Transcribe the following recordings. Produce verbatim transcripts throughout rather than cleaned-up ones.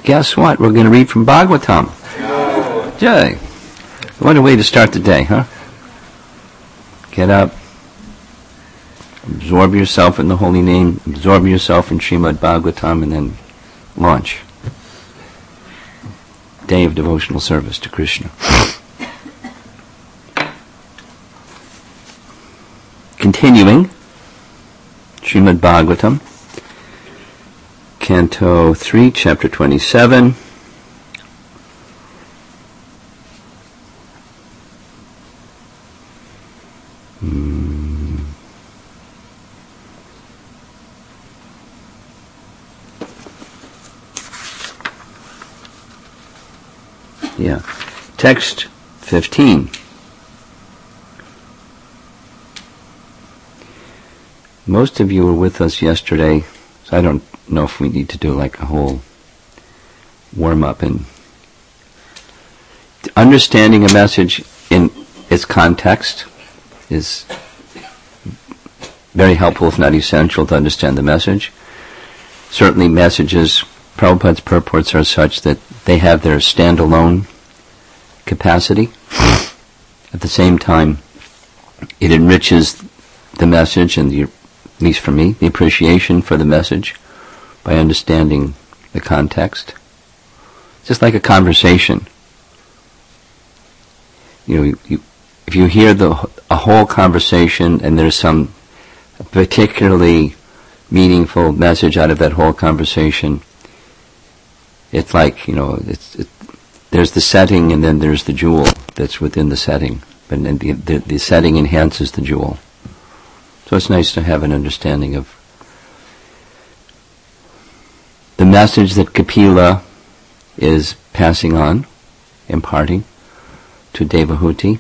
guess what? We're going to read from Bhagavatam. Jai. What a way to start the day, huh? Get up, absorb yourself in the holy name, absorb yourself in Srimad Bhagavatam, and then launch. Day of devotional service to Krishna. Continuing, Srimad Bhagavatam, Canto three, Chapter twenty-seven. Hmm. Yeah. Text fifteen. Most of you were with us yesterday, so I don't know if we need to do like a whole warm-up. And understanding a message in its context is very helpful, if not essential, to understand the message. Certainly messages, Prabhupada's purports are such that they have their standalone capacity. At the same time, it enriches the message and the, at least for me, the appreciation for the message by understanding the context. Just like a conversation. You know, you, you, if you hear the a whole conversation and there's some particularly meaningful message out of that whole conversation, it's like, you know, it's, it, there's the setting and then there's the jewel that's within the setting. But then the, the, the setting enhances the jewel. So it's nice to have an understanding of the message that Kapila is passing on, imparting to Devahuti,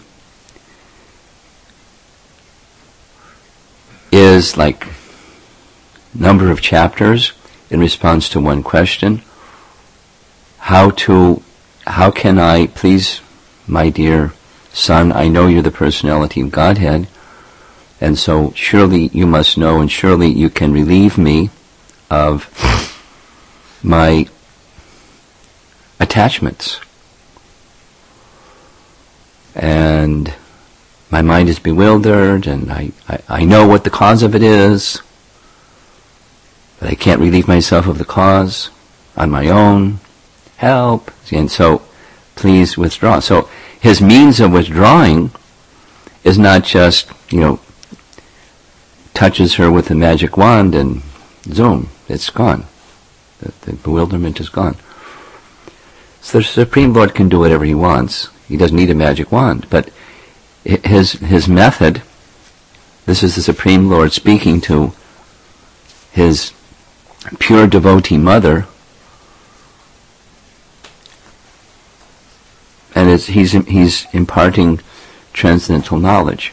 is like number of chapters in response to one question. How to, how can I, please, my dear son, I know you're the personality of Godhead, and so surely you must know, and surely you can relieve me of my attachments. And my mind is bewildered, and I, I, I know what the cause of it is, but I can't relieve myself of the cause on my own. Help. And so, please withdraw. So, his means of withdrawing is not just, you know, touches her with a magic wand and zoom, it's gone. The, the bewilderment is gone. So the Supreme Lord can do whatever he wants. He doesn't need a magic wand. But his his method, this is the Supreme Lord speaking to his pure devotee mother, and it's, he's he's imparting transcendental knowledge.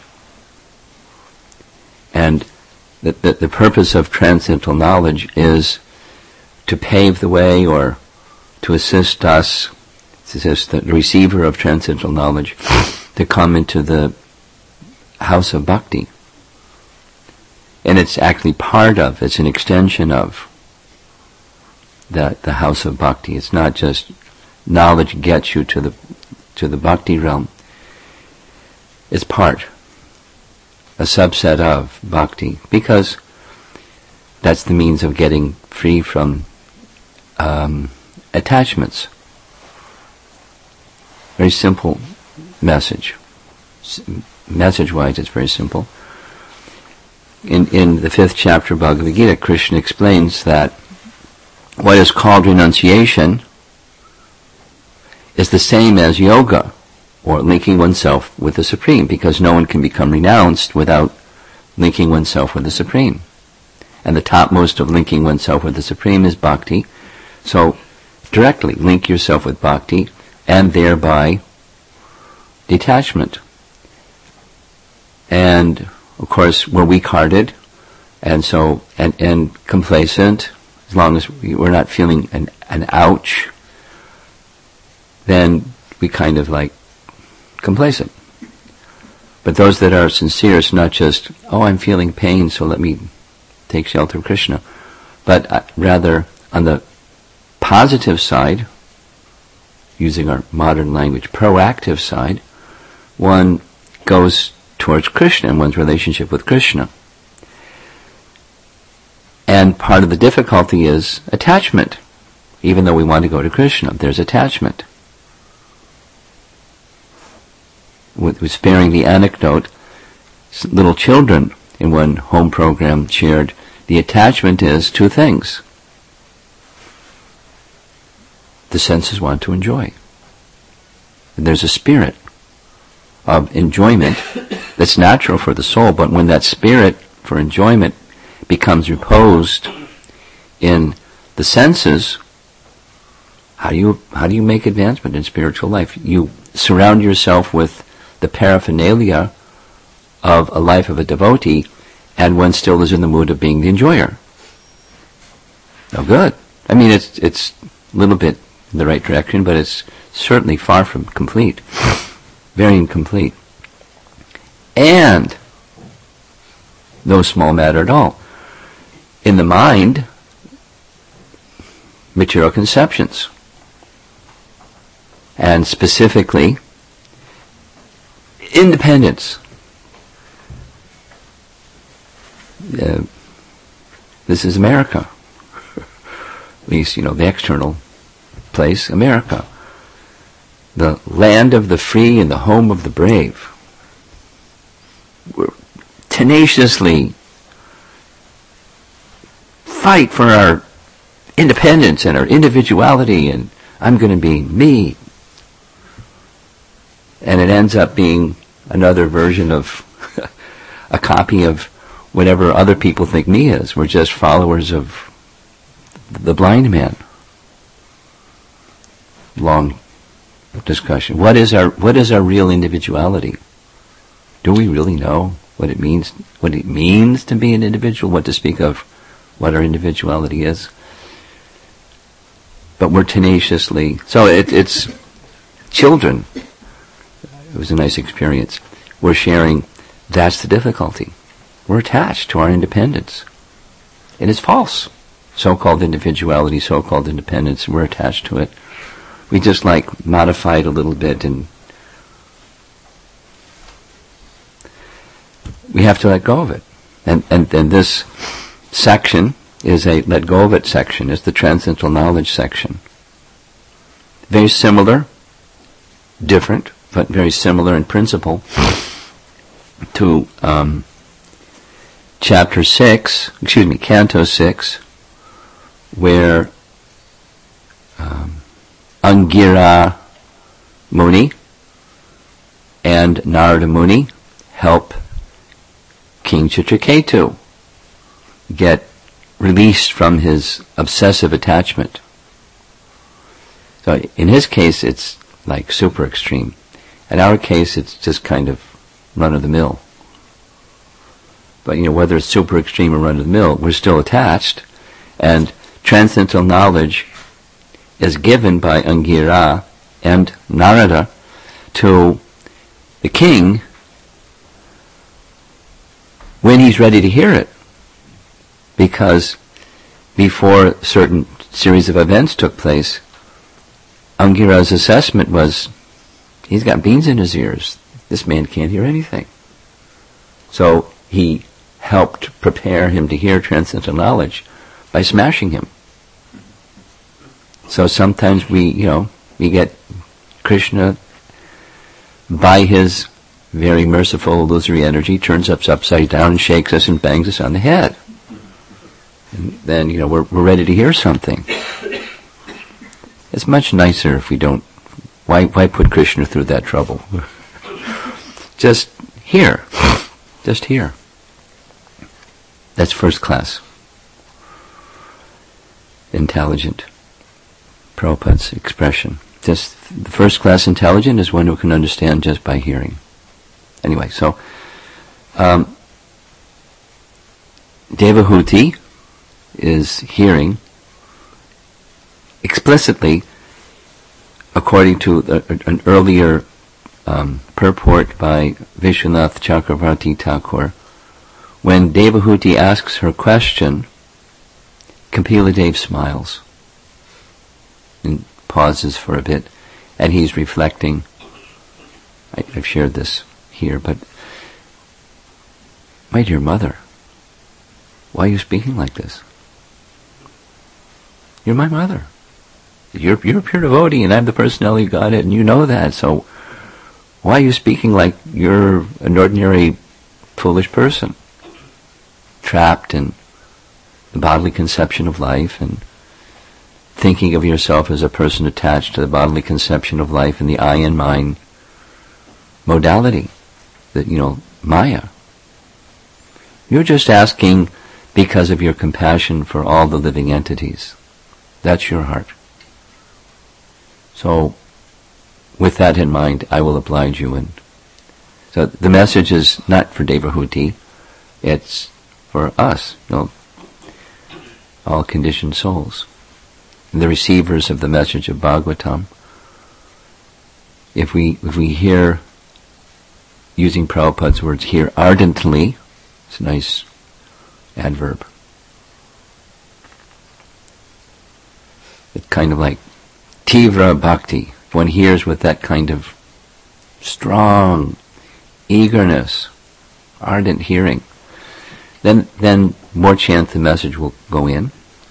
And the, the, the purpose of transcendental knowledge is to pave the way or to assist us, to assist the receiver of transcendental knowledge, to come into the house of bhakti. And it's actually part of, it's an extension of the, the house of bhakti. It's not just knowledge gets you to the to the bhakti realm. It's part, a subset of bhakti, because that's the means of getting free from um, attachments. Very simple message. S- message-wise, it's very simple. In in the fifth chapter of Bhagavad Gita, Krishna explains that what is called renunciation is the same as yoga, or linking oneself with the Supreme, because no one can become renounced without linking oneself with the Supreme. And the topmost of linking oneself with the Supreme is bhakti. So directly link yourself with bhakti, and thereby detachment. And of course we're weak-hearted, and so and, and complacent. As long as we, we're not feeling an, an ouch, then we kind of like complacent. But those that are sincere, it's not just, oh, I'm feeling pain, so let me take shelter of Krishna, but uh, rather on the positive side, using our modern language, proactive side, one goes towards Krishna and one's relationship with Krishna. And part of the difficulty is attachment. Even though we want to go to Krishna, there's attachment. With, with sparing the anecdote, little children in one home program shared, the attachment is two things. The senses want to enjoy. And there's a spirit of enjoyment that's natural for the soul, but when that spirit for enjoyment becomes reposed in the senses, how do you how do you make advancement in spiritual life? You surround yourself with the paraphernalia of a life of a devotee, and one still is in the mood of being the enjoyer. No good. I mean, it's it's a little bit in the right direction, but it's certainly far from complete. Very incomplete. And no small matter at all. In the mind, material conceptions. And specifically, independence. Uh, this is America. At least, you know, the external place, America. The land of the free and the home of the brave. We're tenaciously fight for our independence and our individuality, and I'm going to be me. And it ends up being another version of a copy of whatever other people think me is. We're just followers of the blind man. Long discussion. What is our what is our real individuality? Do we really know what it means what it means to be an individual? What to speak of what our individuality is? But we're tenaciously so it, it's children. It was a nice experience. We're sharing. That's the difficulty. We're attached to our independence. It is false. So-called individuality, so-called independence, we're attached to it. We just like modify it a little bit, and we have to let go of it. And and, and this section is a let go of it section. It's the transcendental knowledge section. Very similar, different, but very similar in principle to um, chapter six, excuse me, canto six, where um, Angira Muni and Narada Muni help King Chitraketu get released from his obsessive attachment. So in his case, it's like super extreme. In our case, it's just kind of run-of-the-mill. But, you know, whether it's super extreme or run-of-the-mill, we're still attached, and transcendental knowledge is given by Angira and Narada to the king when he's ready to hear it. Because before a certain series of events took place, Angira's assessment was, he's got beans in his ears. This man can't hear anything. So he helped prepare him to hear transcendental knowledge by smashing him. So sometimes we, you know, we get Krishna, by his very merciful illusory energy, turns us upside down and shakes us and bangs us on the head. And then, you know, we're we're ready to hear something. It's much nicer if we don't. Why why put Krishna through that trouble? Just hear. Just hear. That's first class. Intelligent. Prabhupada's expression. Just the first class intelligent is one who can understand just by hearing. Anyway, so um, Devahuti is hearing explicitly, according to the, an earlier um, purport by Vishwanath Chakravarti Thakur. When Devahuti asks her question, Kapila Dev smiles. and pauses for a bit, and he's reflecting. I, I've shared this here, but my dear mother, why are you speaking like this? You're my mother. You're, you're a pure devotee, and I'm the personality of Godhead, and you know that, so why are you speaking like you're an ordinary foolish person, trapped in the bodily conception of life, and thinking of yourself as a person attached to the bodily conception of life and the I and mine modality, that, you know, Maya. You're just asking because of your compassion for all the living entities. That's your heart. So, with that in mind, I will oblige you. And so the message is not for Devahuti, it's for us, you know, all conditioned souls, the receivers of the message of Bhagavatam. If we if we hear, using Prabhupada's words, hear ardently, it's a nice adverb. It's kind of like Tivra Bhakti. One hears with that kind of strong eagerness, ardent hearing, then then more chance the message will go in.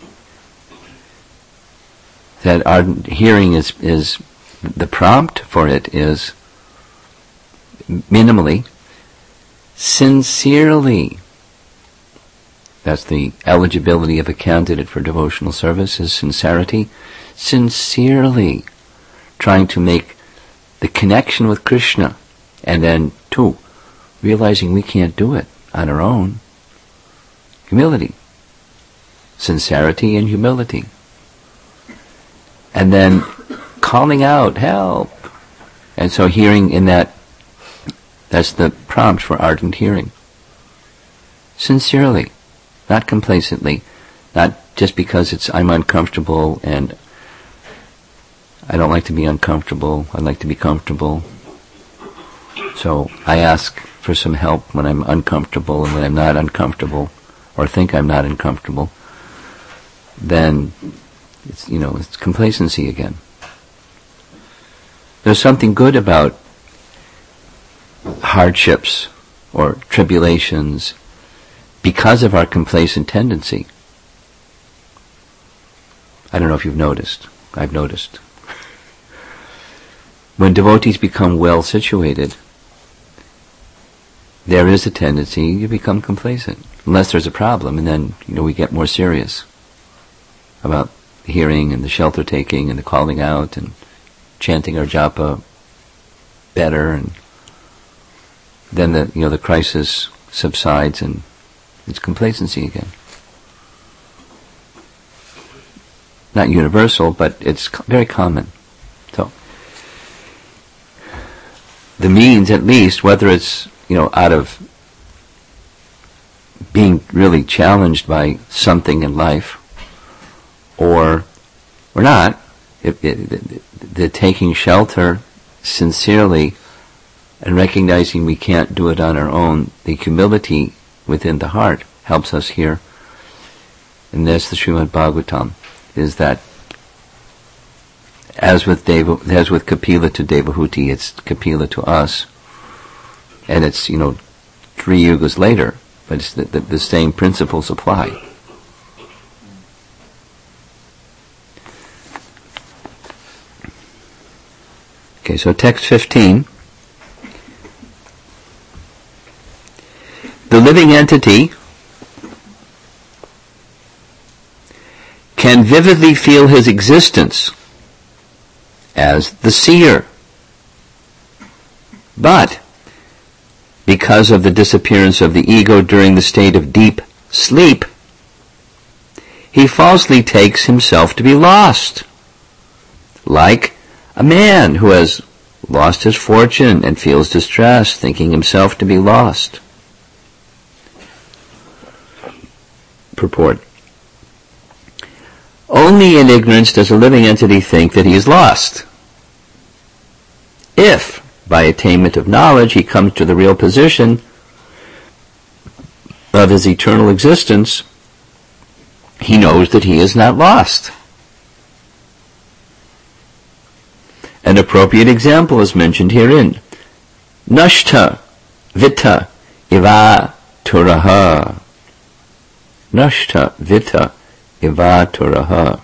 That ardent hearing is is the prompt for it is minimally, sincerely. That's the eligibility of a candidate for devotional service, is sincerity. Sincerely trying to make the connection with Krishna, and then, two, realizing we can't do it on our own. Humility. Sincerity and humility. And then calling out, help. And so hearing in that, that's the prompt for ardent hearing. Sincerely, not complacently, not just because it's I'm uncomfortable and I don't like to be uncomfortable, I like to be comfortable. So I ask for some help when I'm uncomfortable, and when I'm not uncomfortable, or think I'm not uncomfortable, then it's, you know, it's complacency again. There's something good about hardships or tribulations because of our complacent tendency. I don't know if you've noticed. I've noticed. When devotees become well situated, there is a tendency to become complacent, unless there's a problem, and then, you know, we get more serious about the hearing and the shelter taking and the calling out and chanting our japa better, and then the you know the crisis subsides and it's complacency again. Not universal, but it's very common. So the means, at least, whether it's you know out of being really challenged by something in life, or or not, it, it, the, the taking shelter sincerely and recognizing we can't do it on our own, the humility within the heart helps us here. And that's the Srimad Bhagavatam, is that as with Deva, as with Kapila to Devahuti, it's Kapila to us, and it's you know three yugas later, but it's the, the, the same principles apply. Okay, so text fifteen. The living entity can vividly feel his existence as the seer. But because of the disappearance of the ego during the state of deep sleep, he falsely takes himself to be lost, like a man who has lost his fortune and feels distressed, thinking himself to be lost. Purport. Only in ignorance does a living entity think that he is lost. If, by attainment of knowledge, he comes to the real position of his eternal existence, he knows that he is not lost. An appropriate example is mentioned herein. Nashta vita iva turaha. Nashta vita iva turaha.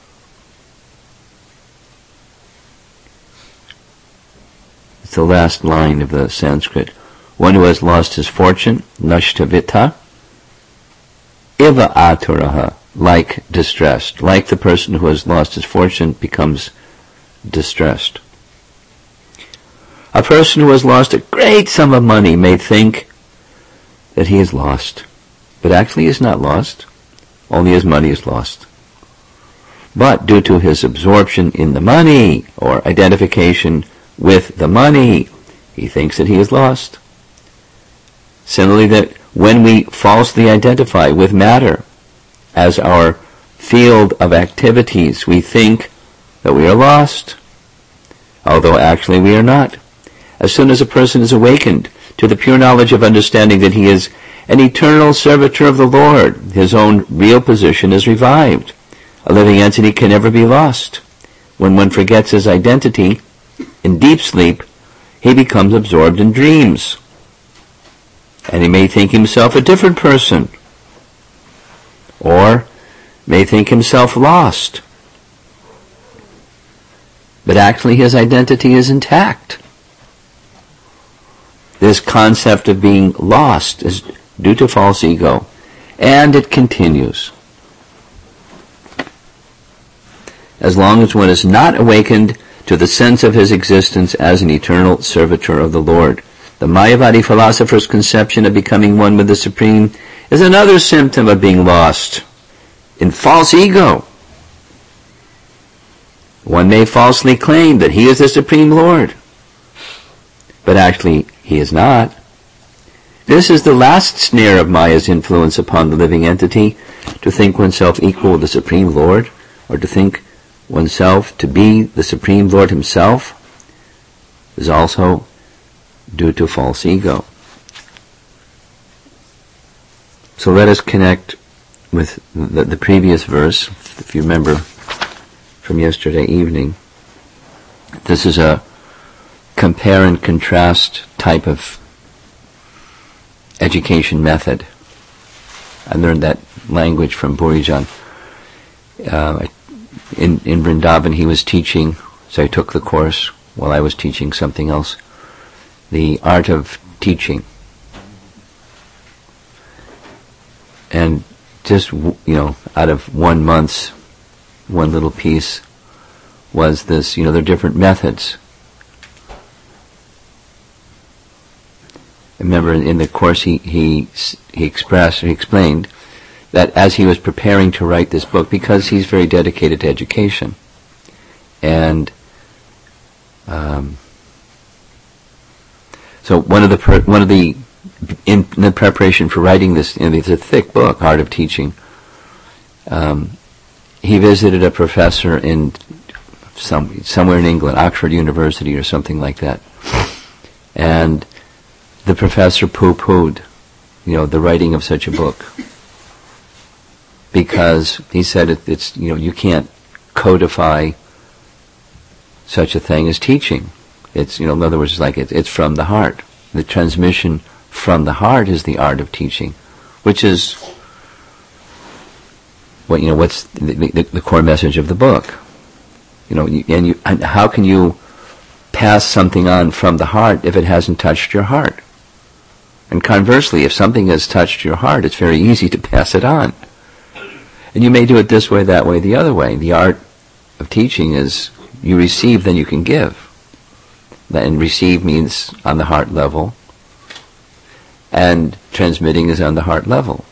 It's the last line of the Sanskrit. One who has lost his fortune, nashta vita, iva aturaha, like distressed. Like the person who has lost his fortune becomes distressed. A person who has lost a great sum of money may think that he is lost, but actually he is not lost, only his money is lost. But due to his absorption in the money, or identification with the money, he thinks that he is lost. Similarly, that when we falsely identify with matter as our field of activities, we think that we are lost, although actually we are not. As soon as a person is awakened to the pure knowledge of understanding that he is an eternal servitor of the Lord, his own real position is revived. A living entity can never be lost. When one forgets his identity, in deep sleep, he becomes absorbed in dreams. And he may think himself a different person, or may think himself lost. But actually his identity is intact. This concept of being lost is due to false ego, and it continues. As long as one is not awakened to the sense of his existence as an eternal servitor of the Lord, the Mayavadi philosopher's conception of becoming one with the Supreme is another symptom of being lost in false ego. One may falsely claim that he is the Supreme Lord, but actually he is not. This is the last snare of Maya's influence upon the living entity, to think oneself equal with the Supreme Lord, or to think oneself to be the Supreme Lord himself, is also due to false ego. So let us connect with the, the previous verse, if you remember from yesterday evening. This is a compare and contrast type of education method. I learned that language from Burijan. Uh, in, in Vrindavan he was teaching, so I took the course while I was teaching something else, the art of teaching. And just, you know, out of one month's, one little piece was this, you know, there are different methods. I remember in the course he, he, he expressed, he explained that as he was preparing to write this book, because he's very dedicated to education, and um, so one of the per, one of the in, in the preparation for writing this, you know, it's a thick book, Art of Teaching. Um, he visited a professor in some somewhere in England, Oxford University or something like that, and the professor pooh-poohed, you know, the writing of such a book, because he said it, it's, you know, you can't codify such a thing as teaching. It's, you know, in other words, it's like it, it's from the heart. The transmission from the heart is the art of teaching, which is what, you know, what's the, the, the core message of the book. You know, and you, and how can you pass something on from the heart if it hasn't touched your heart? And conversely, if something has touched your heart, it's very easy to pass it on. And you may do it this way, that way, the other way. The art of teaching is you receive, then you can give. And receive means on the heart level, and transmitting is on the heart level.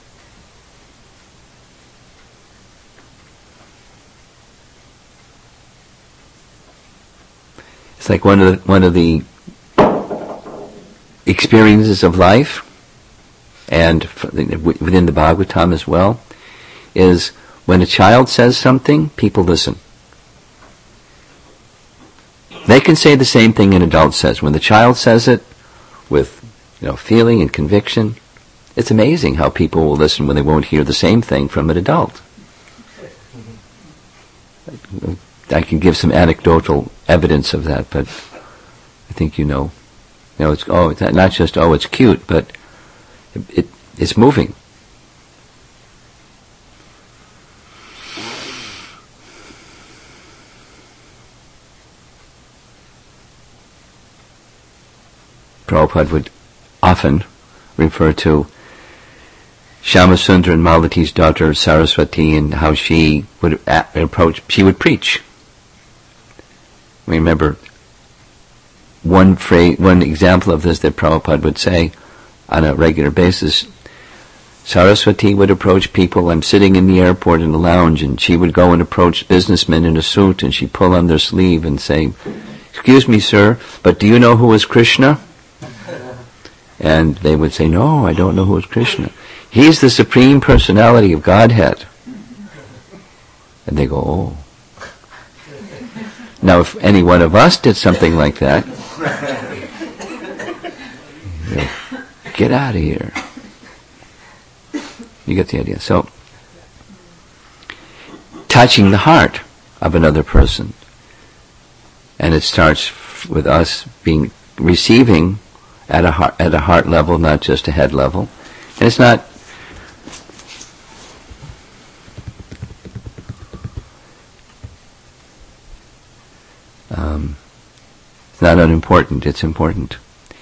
It's like one of the, one of the experiences of life, and within the Bhagavatam as well, is when a child says something, people listen. They can say the same thing an adult says. When the child says it with, you know, feeling and conviction, it's amazing how people will listen when they won't hear the same thing from an adult. I can give some anecdotal evidence of that, but I think you know. You know, it's oh, it's not just oh, it's cute, but it, it it's moving. Prabhupada would often refer to Shyamasundar and Malati's daughter Saraswati and how she would a- approach, she would preach. I remember one phrase, one example of this that Prabhupada would say on a regular basis. Saraswati would approach people. I'm sitting in the airport in a lounge, and she would go and approach businessmen in a suit, and she'd pull on their sleeve and say, "Excuse me, sir, but do you know who is Krishna?" And they would say, "No, I don't know who is Krishna. He's the Supreme Personality of Godhead." And they go, "Oh." Now, if any one of us did something like that, you know, get out of here. You get the idea. So, touching the heart of another person. And it starts with us being, receiving at a heart, at a heart level, not just a head level. And it's not um, it's not unimportant, it's important.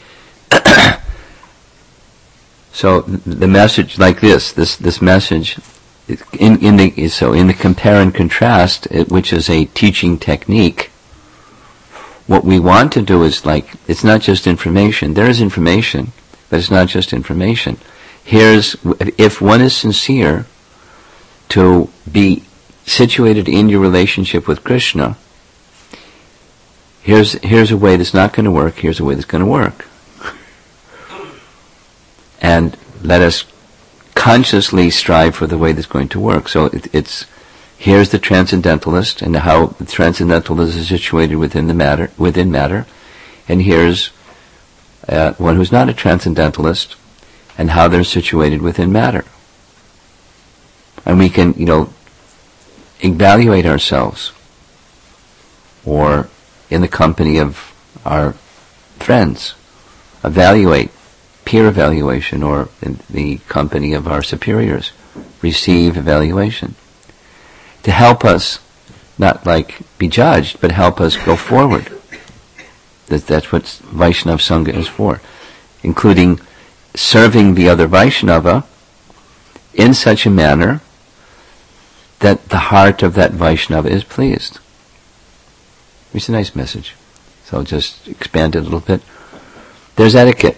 So the message like this, this this message in in the so in the compare and contrast, it, which is a teaching technique, what we want to do is like, it's not just information. There is information, but it's not just information. Here's, if one is sincere to be situated in your relationship with Krishna, here's here's a way that's not going to work, here's a way that's going to work. And let us consciously strive for the way that's going to work. So it, it's, here's the transcendentalist and how the transcendentalist is situated within the matter, within matter, and here's uh, one who's not a transcendentalist and how they're situated within matter. And we can, you know, evaluate ourselves, or in the company of our friends, evaluate, peer evaluation, or in the company of our superiors, receive evaluation. To help us, not like be judged, but help us go forward. That, that's what Vaishnava Sangha is for. Including serving the other Vaishnava in such a manner that the heart of that Vaishnava is pleased. It's a nice message. So I'll just expand it a little bit. There's etiquette.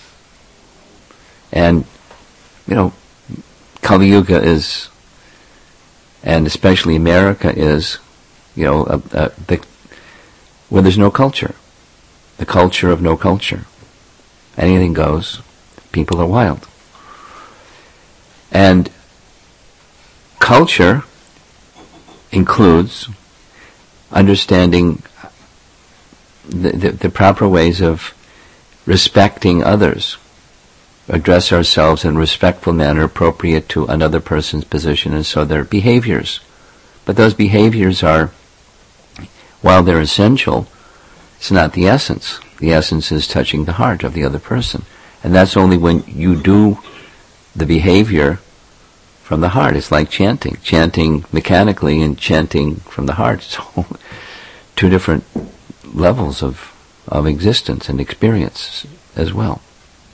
And, you know, Kali Yuga is, and especially America is, you know, a, a, the, where there's no culture. The culture of no culture. Anything goes. People are wild. And culture includes understanding the, the, the proper ways of respecting others. Address ourselves in a respectful manner appropriate to another person's position, and so their behaviors. But those behaviors are, while they're essential, it's not the essence. The essence is touching the heart of the other person. And that's only when you do the behavior from the heart. It's like chanting. Chanting mechanically and chanting from the heart. So, two different levels of, of existence and experience as well.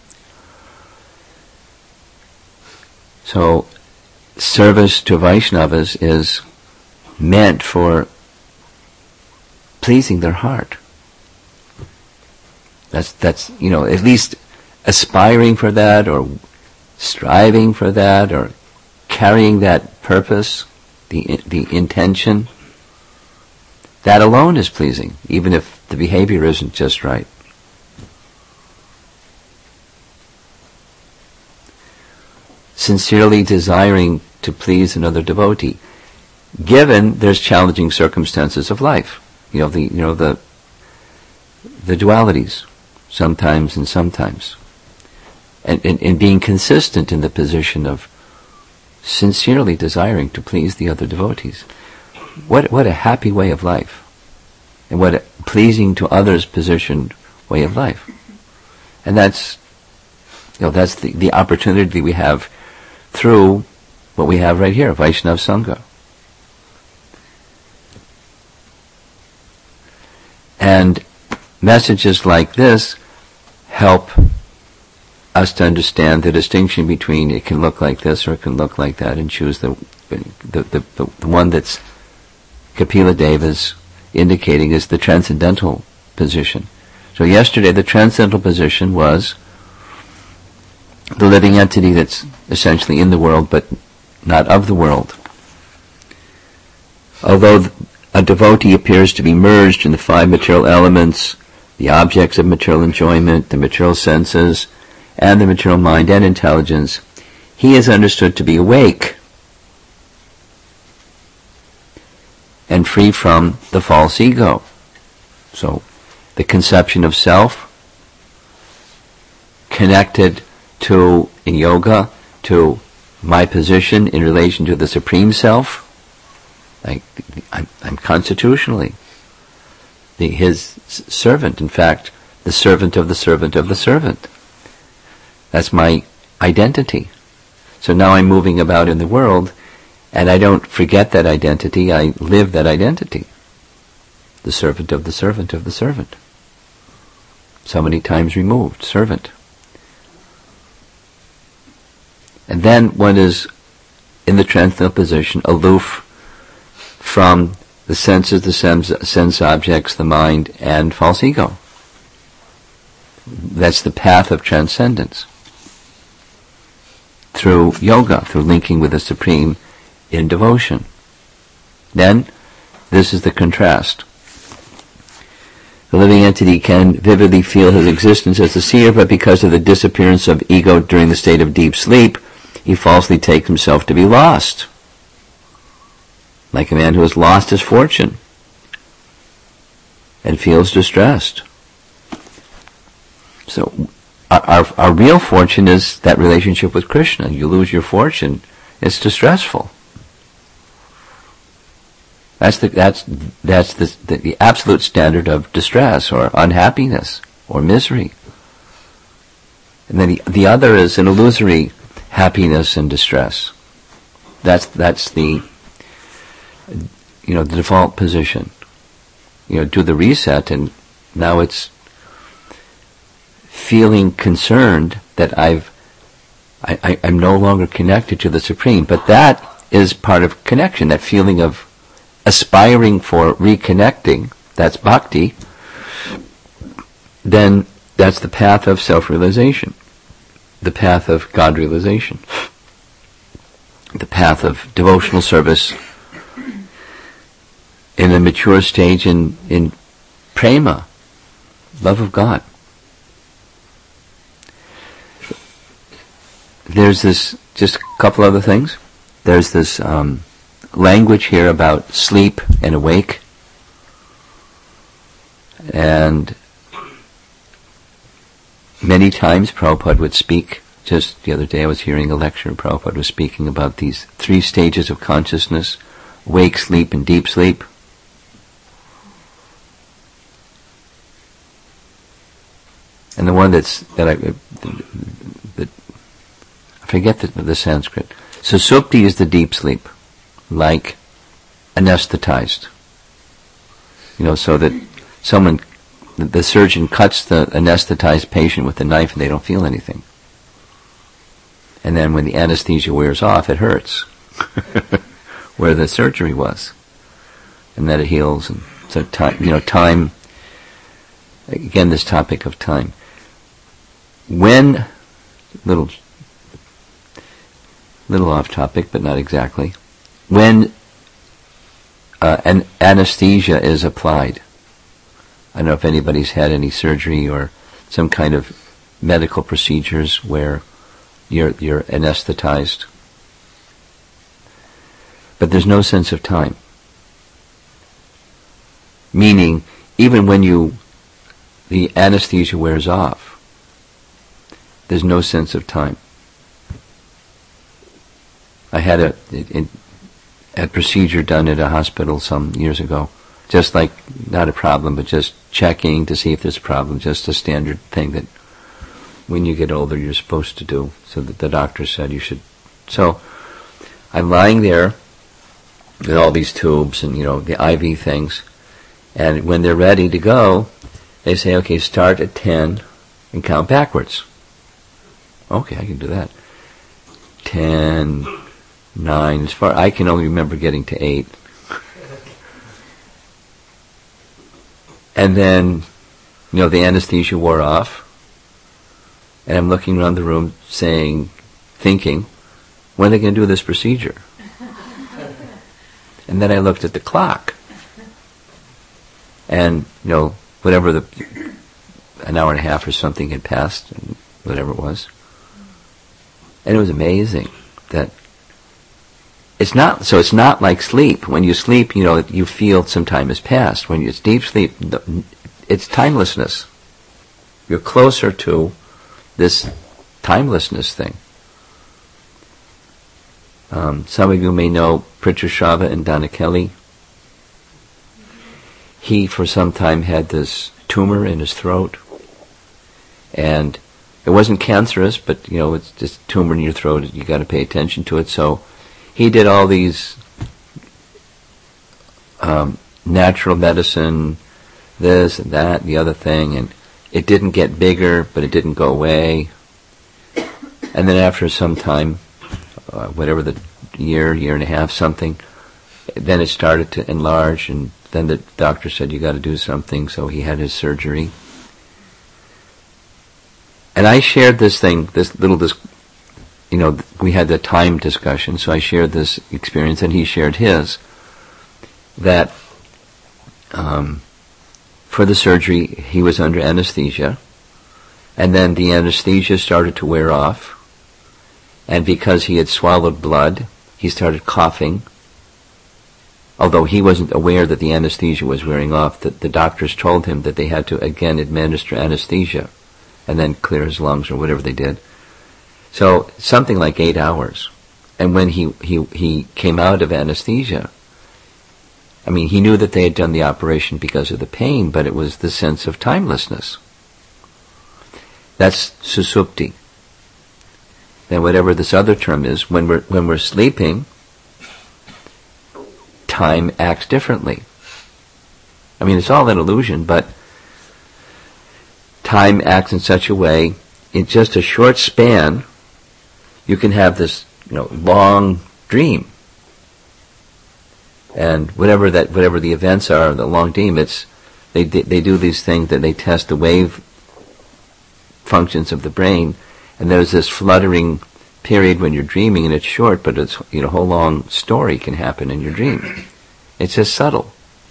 So, service to Vaishnavas is meant for pleasing their heart. That's, that's, you know, at least aspiring for that, or striving for that, or carrying that purpose, the, the intention. That alone is pleasing, even if the behavior isn't just right. Sincerely desiring to please another devotee, given there's challenging circumstances of life. You know, the you know the the dualities, sometimes and sometimes. And, and, and being consistent in the position of sincerely desiring to please the other devotees. What what a happy way of life. and what a pleasing to others positioned way of life. And that's, you know, that's the, the opportunity we have through what we have right here, Vaishnava Sangha. And messages like this help us to understand the distinction between it can look like this or it can look like that, and choose the the, the, the, the one that's Kapila Deva's indicating is the transcendental position. So yesterday the transcendental position was the living entity that's essentially in the world but not of the world. Although a devotee appears to be merged in the five material elements, the objects of material enjoyment, the material senses, and the material mind and intelligence, he is understood to be awake and free from the false ego. So, the conception of self connected to, in yoga, to my position in relation to the Supreme Self. I, I'm, I'm constitutionally the, his servant, in fact, the servant of the servant of the servant. That's my identity. So now I'm moving about in the world, and I don't forget that identity, I live that identity. The servant of the servant of the servant. So many times removed, servant. And then one is in the transcendental position, aloof from the senses, the sense, sense objects, the mind, and false ego. That's the path of transcendence. Through yoga, through linking with the Supreme in devotion. Then, this is the contrast. The living entity can vividly feel his existence as a seer, but because of the disappearance of ego during the state of deep sleep, he falsely takes himself to be lost. Like a man who has lost his fortune and feels distressed. So, our, our, our real fortune is that relationship with Krishna. You lose your fortune, it's distressful. That's the that's that's the, the the absolute standard of distress or unhappiness or misery. And then the, the other is an illusory happiness and distress. That's that's the you know the default position. You know, do the reset, and now it's feeling concerned that I've I, I, I'm no longer connected to the Supreme. But that is part of connection. That feeling of aspiring for reconnecting, that's bhakti, then that's the path of self-realization, the path of God realization, the path of devotional service in a mature stage in, in prema, love of God. There's this, just a couple other things. There's this um, language here about sleep and awake, and many times Prabhupada would speak. Just the other day I was hearing a lecture, Prabhupada was speaking about these three stages of consciousness: wake, sleep, and deep sleep. And the one that's that I that I forget the, the Sanskrit. Susupti is the deep sleep, like anesthetized. You know, so that someone, the surgeon cuts the anesthetized patient with a knife and they don't feel anything. And then when the anesthesia wears off, it hurts where the surgery was. And then it heals. And so time, you know, time, again, this topic of time. When, little, little off topic, but not exactly. When uh, an anesthesia is applied, I don't know if anybody's had any surgery or some kind of medical procedures where you're you're anesthetized, but there's no sense of time. Meaning, even when you the anesthesia wears off, there's no sense of time. I had a, a, a procedure done at a hospital some years ago, Just like, not a problem, but just checking to see if there's a problem, just a standard thing that when you get older you're supposed to do, so that the doctor said you should. So I'm lying there with all these tubes and, you know, the I V things, and when they're ready to go, they say, okay, start at ten and count backwards. Okay, I can do that. Ten, nine, as far I can only remember getting to eight. And then, you know, the anesthesia wore off, and I'm looking around the room saying, thinking, when are they going to do this procedure? And then I looked at the clock, and, you know, whatever the, an hour and a half or something had passed, and whatever it was. And it was amazing that it's not, so it's not like sleep. When you sleep, you know, you feel some time has passed. When it's deep sleep, it's timelessness. You're closer to this timelessness thing. Um, some of you may know Pritchard Shava and Donna Kelly. He, for some time, had this tumor in his throat, and it wasn't cancerous, but, you know, it's just a tumor in your throat. You got to pay attention to it. So he did all these um, natural medicine, this and that, and the other thing, and it didn't get bigger, but it didn't go away. And then after some time, uh, whatever the year, year and a half, something, then it started to enlarge, and then the doctor said, you got to do something, so he had his surgery. And I shared this thing, this little, this, you know, we had the time discussion, so I shared this experience, and he shared his, that um, for the surgery, he was under anesthesia, and then the anesthesia started to wear off, and because he had swallowed blood, he started coughing. Although he wasn't aware that the anesthesia was wearing off, that the doctors told him that they had to again administer anesthesia and then clear his lungs or whatever they did. So something like eight hours. And when he, he, he came out of anesthesia, I mean, he knew that they had done the operation because of the pain, but it was the sense of timelessness. That's susupti. Then whatever this other term is, when we're, when we're sleeping, time acts differently. I mean, it's all an illusion, but time acts in such a way, in just a short span, you can have this, you know, long dream. And whatever that, whatever the events are, the long dream, it's, they, they do these things that they test the wave functions of the brain, and there's this fluttering period when you're dreaming, and it's short, but it's, you know, a whole long story can happen in your dream. It's just subtle.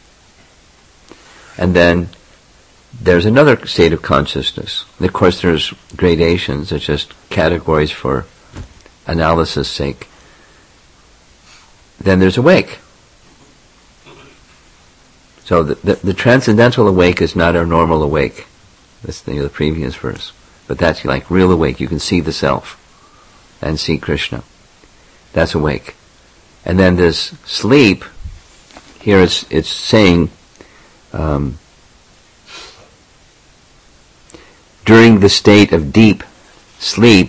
And then there's another state of consciousness. And of course there's gradations, it's just categories for analysis' sake. Then there's awake. So the, the, the transcendental awake is not our normal awake. That's the, you know, the previous verse. But that's like real awake. You can see the self and see Krishna. That's awake. And then this sleep, here it's, it's saying, um, during the state of deep sleep,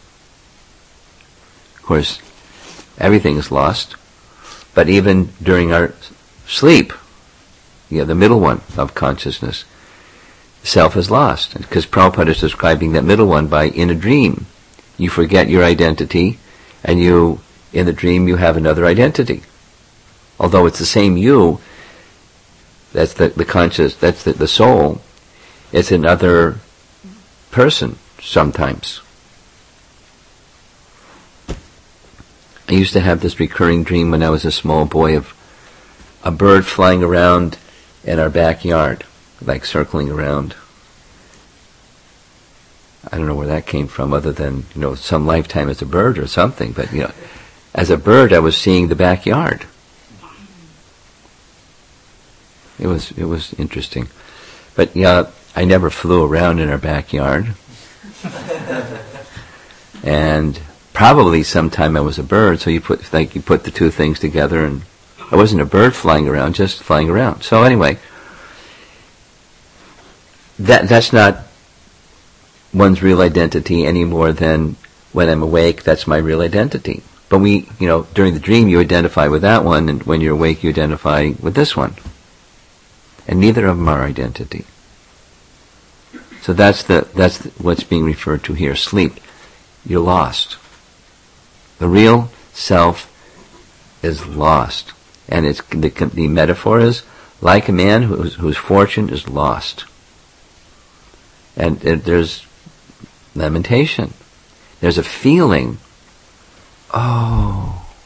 of course, everything is lost, but even during our sleep, yeah, the middle one of consciousness, self is lost. Because Prabhupada is describing that middle one by, in a dream, you forget your identity, and you, in the dream, you have another identity. Although it's the same you, that's the, the conscious, that's the, the soul, it's another person sometimes. I used to have this recurring dream when I was a small boy of a bird flying around in our backyard, like circling around. I don't know where that came from, other than, you know, some lifetime as a bird or something, but, you know, as a bird I was seeing the backyard. It was, it was interesting. But, yeah, I never flew around in our backyard. And probably sometime I was a bird, so you put, like, you put the two things together, and I wasn't a bird flying around, just flying around. So anyway, that that's not one's real identity any more than when I'm awake, that's my real identity. But we, you know, during the dream you identify with that one, and when you're awake you identify with this one. And neither of them are identity. So that's the that's the, what's being referred to here. Sleep. You're lost. The real self is lost. And it's the, the metaphor is like a man whose, whose fortune is lost. And it, there's lamentation. There's a feeling, oh,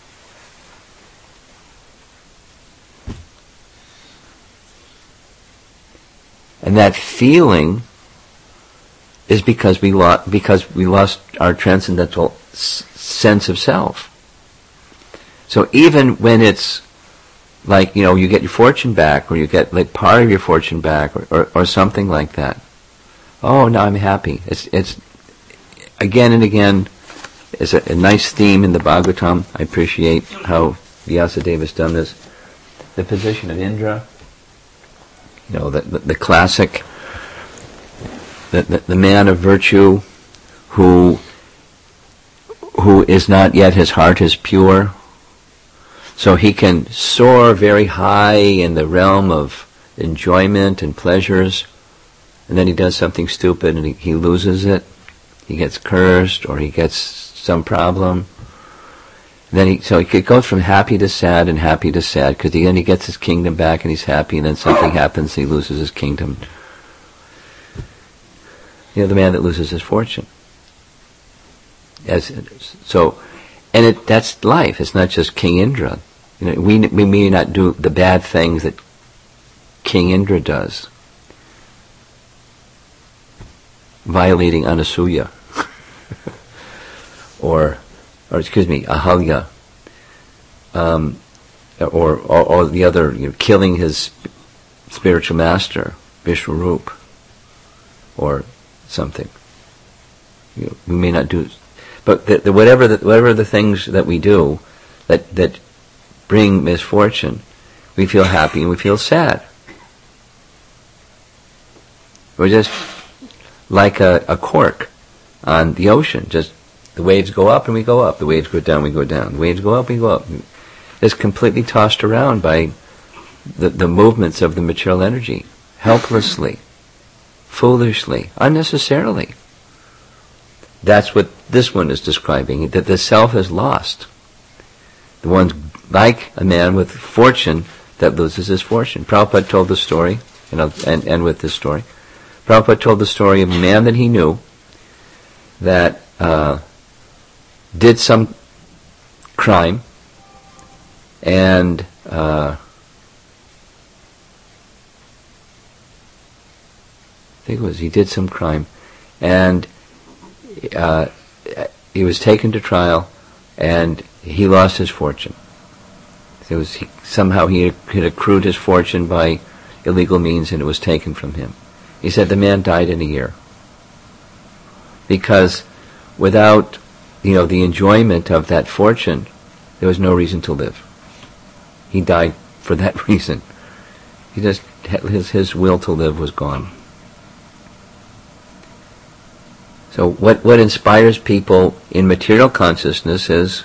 and that feeling is because we lost because we lost our transcendental s- sense of self. So even when it's like, you know, you get your fortune back, or you get like part of your fortune back, or, or, or something like that. Oh, now I'm happy. It's it's again and again. It's a, a nice theme in the Bhagavatam. I appreciate how Vyasadeva has done this. The position of Indra. You know, the the, the classic. The, the the man of virtue, who who is not yet, his heart is pure. So he can soar very high in the realm of enjoyment and pleasures, and then he does something stupid and he, he loses it. He gets cursed, or he gets some problem. And then he, so he goes from happy to sad and happy to sad, because then he gets his kingdom back and he's happy, and then something happens, he loses his kingdom. You know, the man that loses his fortune. As so, and it that's life. It's not just King Indra. You know, we we may not do the bad things that King Indra does, violating Anasuya, or or excuse me, Ahalya, um, or, or or the other, you know, killing his spiritual master Vishwarup, or something. You know, we may not do, but the, the, whatever the whatever the things that we do that that bring misfortune, we feel happy and we feel sad. We're just like a, a cork on the ocean. Just the waves go up and we go up. The waves go down, we go down. The waves go up, we go up. It's completely tossed around by the, the movements of the material energy, helplessly, foolishly, unnecessarily. That's what this one is describing, that the self is lost. The one's like a man with fortune that loses his fortune. Prabhupada told the story, you know, and end with this story. Prabhupada told the story of a man that he knew that uh, did some crime, and uh, I think it was he did some crime, and uh, he was taken to trial, and he lost his fortune. It was he, somehow he had accrued his fortune by illegal means, and it was taken from him. He said the man died in a year because without, you know, the enjoyment of that fortune, there was no reason to live. He died for that reason. He just his his will to live was gone. So what what inspires people in material consciousness is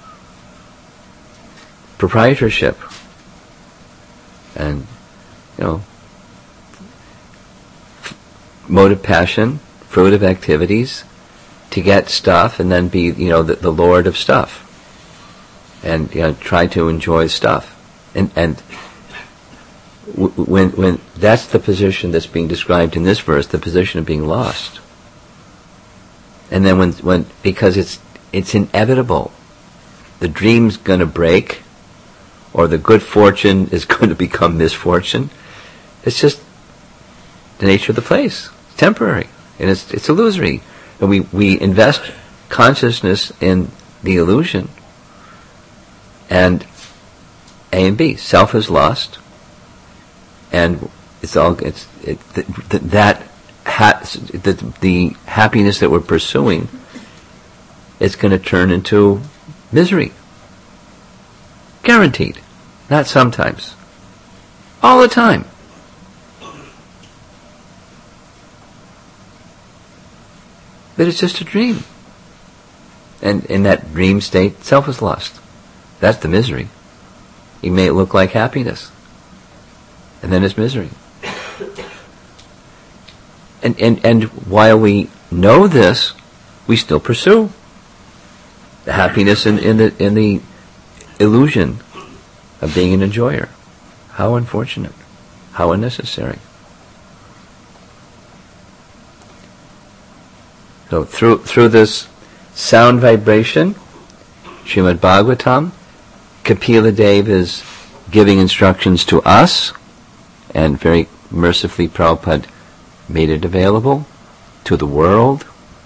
proprietorship, and, you know, mode of passion, fruit of activities, to get stuff and then be, you know, the, the lord of stuff, and, you know, try to enjoy stuff, and and w- when when that's the position that's being described in this verse, the position of being lost. And then when when because it's it's inevitable, the dream's going to break, or the good fortune is going to become misfortune. It's just the nature of the place. It's temporary, and it's it's illusory. And we, we invest consciousness in the illusion. And A and B, self is lost, and it's all it's it, th- th- that ha- the the happiness that we're pursuing is going to turn into misery. Guaranteed. Not sometimes. All the time. But it's just a dream. And in that dream state, self is lost. That's the misery. It may look like happiness. And then it's misery. And, and, and while we know this, we still pursue the happiness in, in the in the illusion of being an enjoyer. How unfortunate. How unnecessary. So through through this sound vibration, Srimad Bhagavatam, Kapila Dev is giving instructions to us, and very mercifully Prabhupada made it available to the world.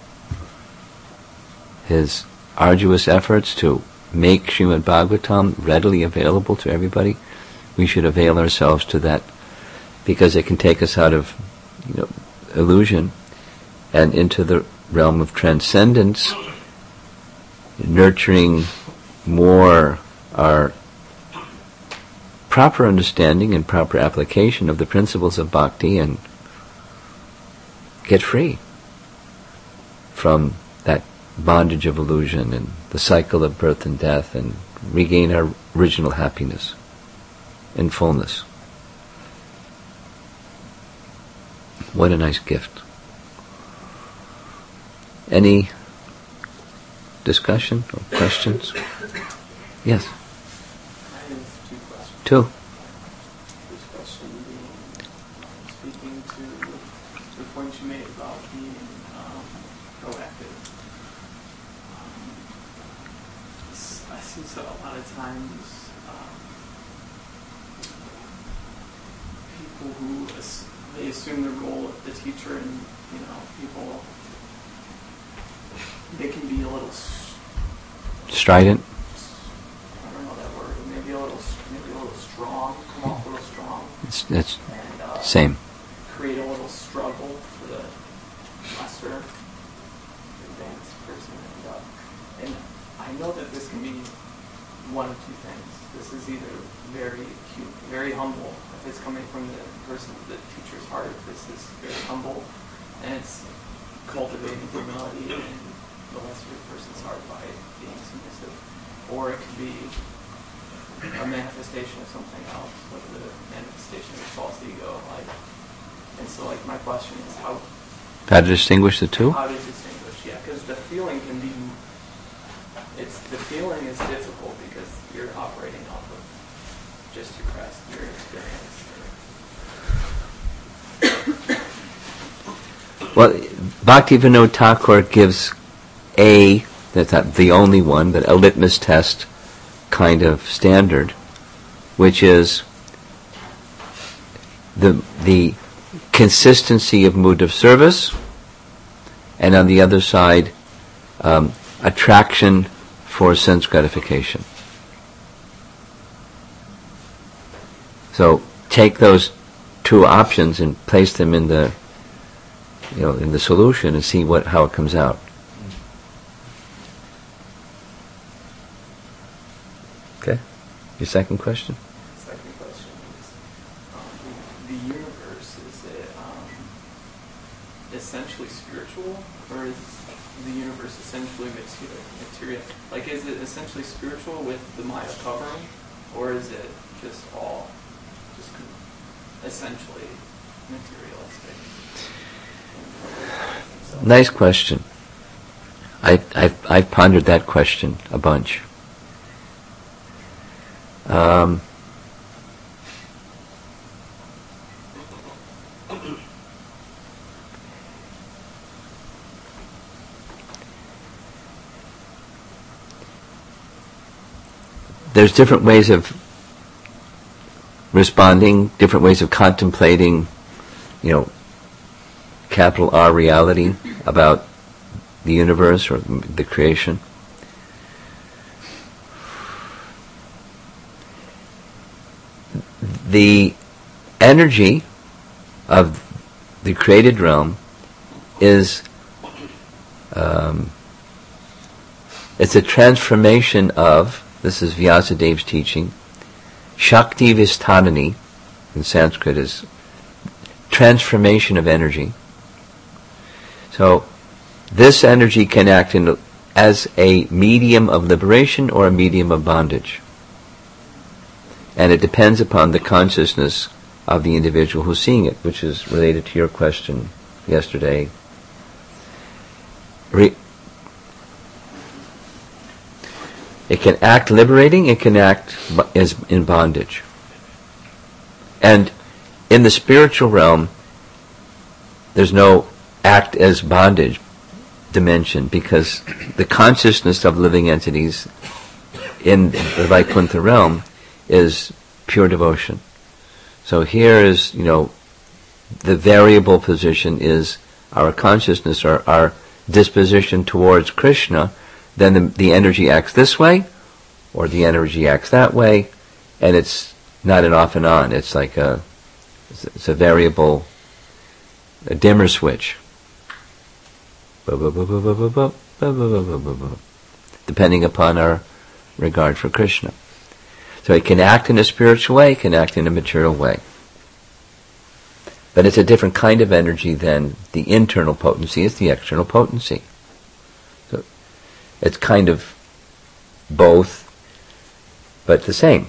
His arduous efforts to make Srimad Bhagavatam readily available to everybody, we should avail ourselves to that, because it can take us out of, you know, illusion and into the realm of transcendence, nurturing more our proper understanding and proper application of the principles of bhakti, and get free from that bondage of illusion and the cycle of birth and death, and regain our original happiness and fullness. What a nice gift. Any discussion or questions? Yes. I have two questions. Two. First question being, speaking to the point you made about being um, proactive. Um, I see so a lot of times um, people who ass- they assume the role of the teacher, and you know, people, they can be a little s- Strident. I don't know that word, but maybe a little, maybe a little strong, come off a little strong, It's, it's and uh, same. create a little struggle for the lesser advanced person. And, uh, and I know that this can be one of two things. This is either very hu- very humble, if it's coming from the person, the teacher's heart. This is very humble, and it's cultivating humility in the lesser person's heart by being submissive. Or it could be a manifestation of something else, like the manifestation of false ego. Like, and so, like, my question is how How to distinguish the two? how to distinguish? Yeah, because the feeling can be. It's the feeling is difficult because you're operating off of just your crest, your experience. Well, Bhaktivinoda Thakur gives a, that's not the only one, but a litmus test kind of standard, which is the the consistency of mood of service, and on the other side, um, attraction for sense gratification. So take those two options and place them in the, you know, in the solution, and see what how it comes out. Okay. Your second question? Second question is, um, the, the universe, is it um, essentially spiritual, or is the universe essentially material? material? Like, is it essentially spiritual with the Maya covering, or is it just all, just essentially materialistic? So, Nice question. I, I've, I've pondered that question a bunch. Um, there's different ways of responding, different ways of contemplating, you know, capital R reality about the universe or the creation. The energy of the created realm is um, it's a transformation of, this is Vyasadev's teaching, Shakti Visthanani in Sanskrit is transformation of energy. So this energy can act in, as a medium of liberation or a medium of bondage. And it depends upon the consciousness of the individual who's seeing it, which is related to your question yesterday. Re- it can act liberating, it can act as in bondage. And in the spiritual realm, there's no act as bondage dimension, because the consciousness of living entities in the Vaikuntha realm is pure devotion. So here is, you know, the variable position is our consciousness or our disposition towards Krishna. Then the, the energy acts this way, or the energy acts that way, and it's not an off and on. It's like a, it's a variable, a dimmer switch. Depending upon our regard for Krishna. So it can act in a spiritual way, it can act in a material way. But it's a different kind of energy than the internal potency, it's the external potency. So it's kind of both, but the same.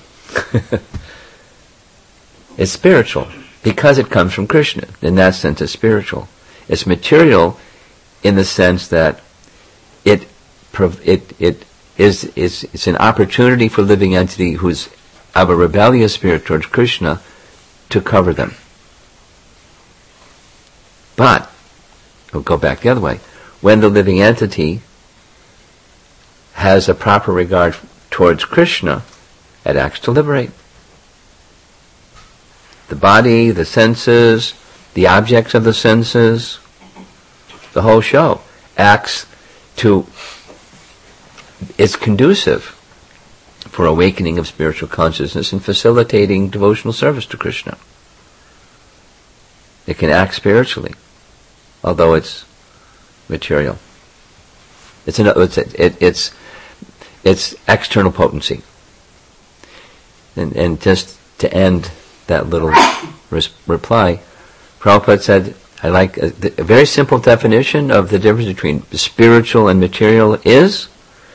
It's spiritual, because it comes from Krishna. In that sense, it's spiritual. It's material in the sense that it it it is is it's an opportunity for a living entity who's of a rebellious spirit towards Krishna to cover them. But we'll go back the other way. When the living entity has a proper regard towards Krishna, it acts to liberate. The body, the senses, the objects of the senses, the whole show acts to, it's conducive for awakening of spiritual consciousness and facilitating devotional service to Krishna. It can act spiritually, although it's material. It's an, it's it, it's it's external potency. And and just to end that little res- reply, Prabhupada said, I like a, a very simple definition of the difference between spiritual and material is,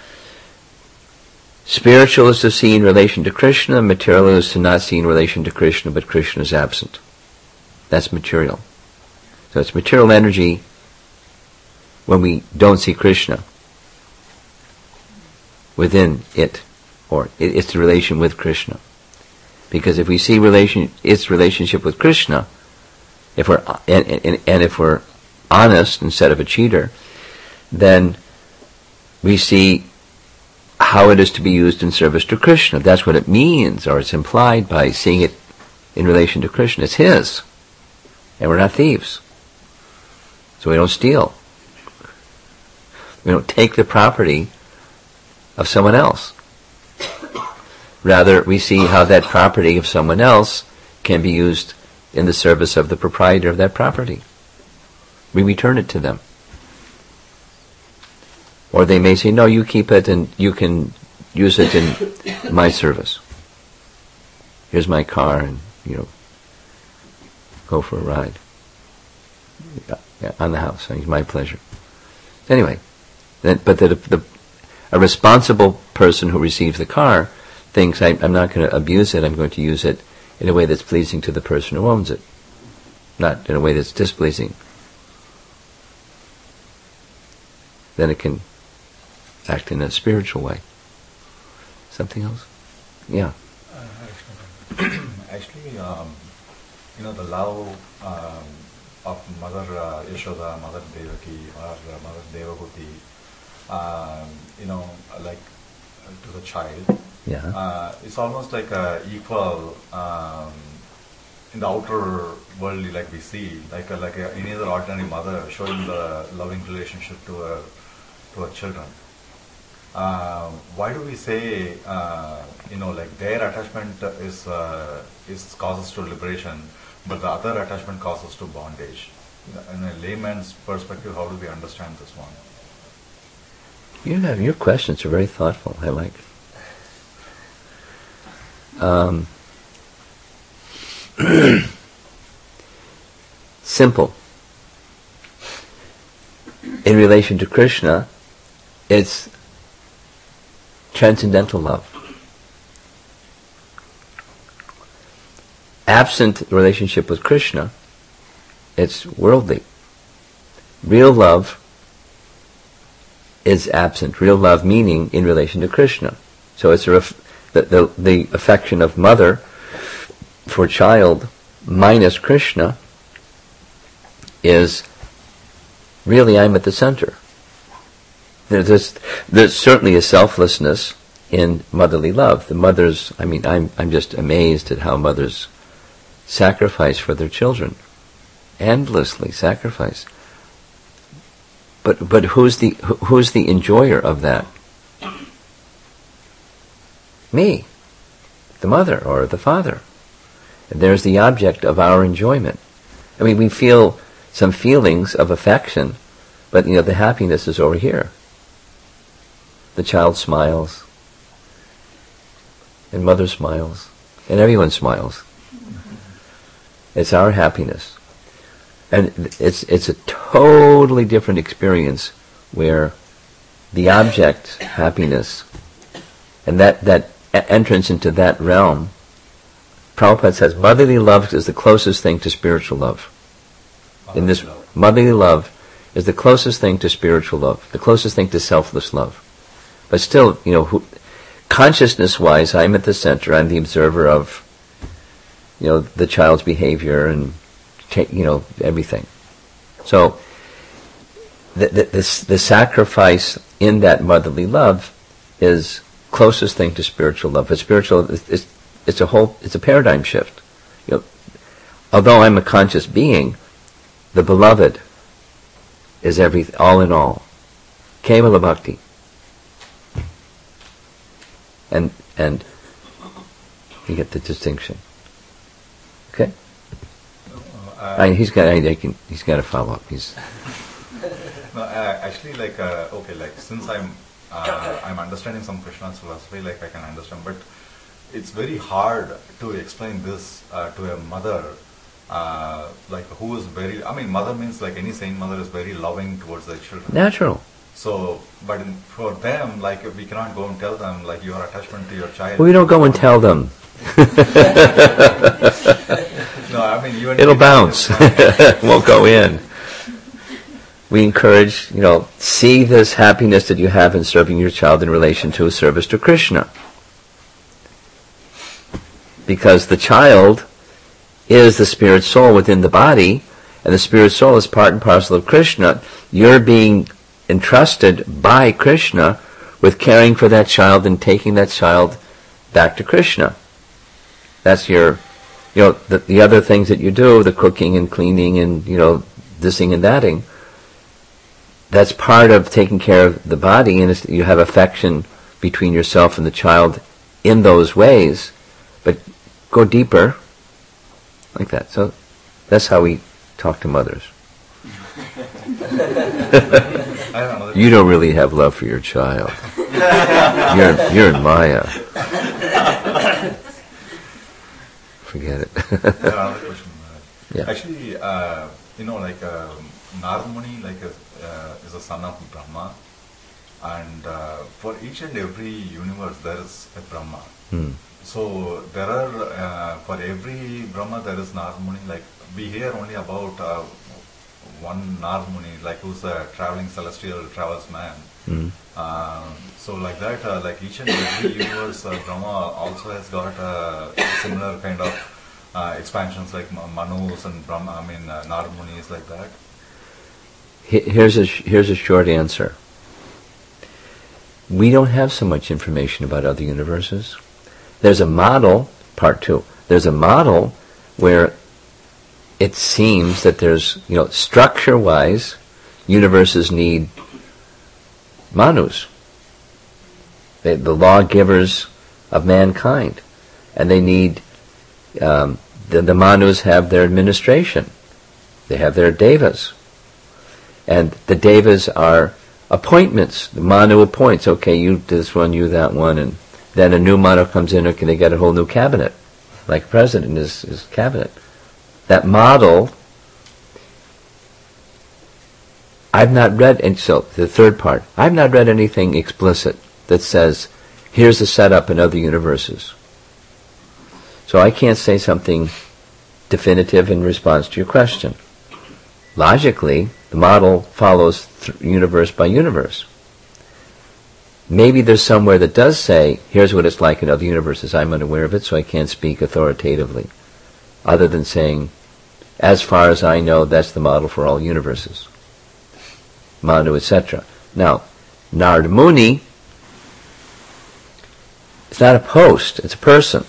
spiritual is to see in relation to Krishna, material is to not see in relation to Krishna, but Krishna is absent. That's material. So it's material energy when we don't see Krishna within it, or it, it's the relation with Krishna. Because if we see relation, its relationship with Krishna, if we're and, and, and if we're honest instead of a cheater, then we see how it is to be used in service to Krishna. That's what it means, or it's implied by seeing it in relation to Krishna. It's his, and we're not thieves, so we don't steal. We don't take the property of someone else. Rather, we see how that property of someone else can be used in the service of the proprietor of that property. We return it to them. Or they may say, no, you keep it and you can use it in my service. Here's my car, and, you know, go for a ride. Yeah, on the house. It's my pleasure. Anyway, that, but that the, a responsible person who receives the car thinks, I, I'm not going to abuse it, I'm going to use it in a way that's pleasing to the person who owns it, not in a way that's displeasing. Then it can act in a spiritual way. Something else? Yeah. Uh, actually, um, you know, the love um, of Mother uh, Yashoda, Mother Devaki, or uh, Mother Devahuti, um, you know, like uh, to the child, Yeah. uh, it's almost like a equal um, in the outer world, like we see, like a, like a, any other ordinary mother showing the loving relationship to her to her children. Uh, why do we say, uh, you know, like their attachment is uh, is causes to liberation, but the other attachment causes to bondage? In a layman's perspective, how do we understand this one? You have, your questions are very thoughtful. I like. Um, simple. In relation to Krishna, it's transcendental love. Absent the relationship with Krishna, it's worldly. Real love is absent. Real love meaning in relation to Krishna. So it's a ref- the, the, the affection of mother for child minus Krishna is really I'm at the center. There's, there's certainly a selflessness in motherly love. The mothers, I mean, I'm I'm just amazed at how mothers sacrifice for their children. Endlessly sacrifice. But but who's the who's the enjoyer of that? Me, the mother or the father. And there's the object of our enjoyment. I mean, we feel some feelings of affection, but you know the happiness is over here. The child smiles, and mother smiles, and everyone smiles. It's our happiness. And it's it's a totally different experience where the object, happiness, and that, that entrance into that realm, Prabhupada says motherly love is the closest thing to spiritual love. In this, motherly love is the closest thing to spiritual love, the closest thing to selfless love. But still, you know, who, consciousness-wise, I'm at the center. I'm the observer of, you know, the child's behavior and, you know, everything. So, the, the, the, the sacrifice in that motherly love is closest thing to spiritual love. But spiritual, it's, it's a whole, it's a paradigm shift. You know, although I'm a conscious being, the beloved is everything, all in all. Kevala Bhakti. And and you get the distinction. Okay? Uh, I mean, he's got. I, I can. He's got to follow up. He's. No, uh, actually, like uh, okay, like since I'm uh, I'm understanding some Krishna's philosophy, like I can understand, but it's very hard to explain this uh, to a mother, uh, like who is very. I mean, mother means like any sane mother is very loving towards their children. Natural. So, but in, for them, like we cannot go and tell them like your attachment to your child. Well, we don't go and tell them. No, I mean even it'll bounce. Won't go in. We encourage, you know, see this happiness that you have in serving your child in relation to a service to Krishna. Because the child is the spirit soul within the body, and the spirit soul is part and parcel of Krishna. You're being entrusted by Krishna with caring for that child and taking that child back to Krishna. That's your, you know, the, the other things that you do, the cooking and cleaning and, you know, thising and thating, that's part of taking care of the body, and it's, you have affection between yourself and the child in those ways, but go deeper, like that. So that's how we talk to mothers. You don't really have love for your child. You're you're in Maya. Forget it. Another question. Uh, Yeah. Actually, uh, you know, like uh, Narad Muni, like a, uh, is a son of Brahma, and uh, for each and every universe there is a Brahma. Hmm. So there are uh, for every Brahma there is Narad Muni. Like we hear only about uh, one Narad Muni, like who's a traveling celestial travels man. Hmm. Uh, so like that, uh, like each and every universe, uh, Brahma also has got a similar kind of uh, expansions like Manus and Brahma. I mean uh, Narad Muni is like that. Here's a here's a short answer. We don't have so much information about other universes. There's a model, part two. There's a model where it seems that there's, you know, structure-wise, universes need manus, they, the lawgivers of mankind, and they need um, the, the manus have their administration. They have their devas, and the devas are appointments. The manu appoints. Okay, you this one, you that one, and then a new manu comes in. Okay, they get a whole new cabinet. like president in his, his cabinet. That model, I've not read, and so the third part, I've not read anything explicit that says, here's the setup in other universes. So I can't say something definitive in response to your question. Logically, the model follows th- universe by universe. Maybe there's somewhere that does say, here's what it's like in other universes. I'm unaware of it, so I can't speak authoritatively, other than saying, as far as I know, that's the model for all universes. Manu, et cetera. Now, Narada Muni, it's not a post, it's a person.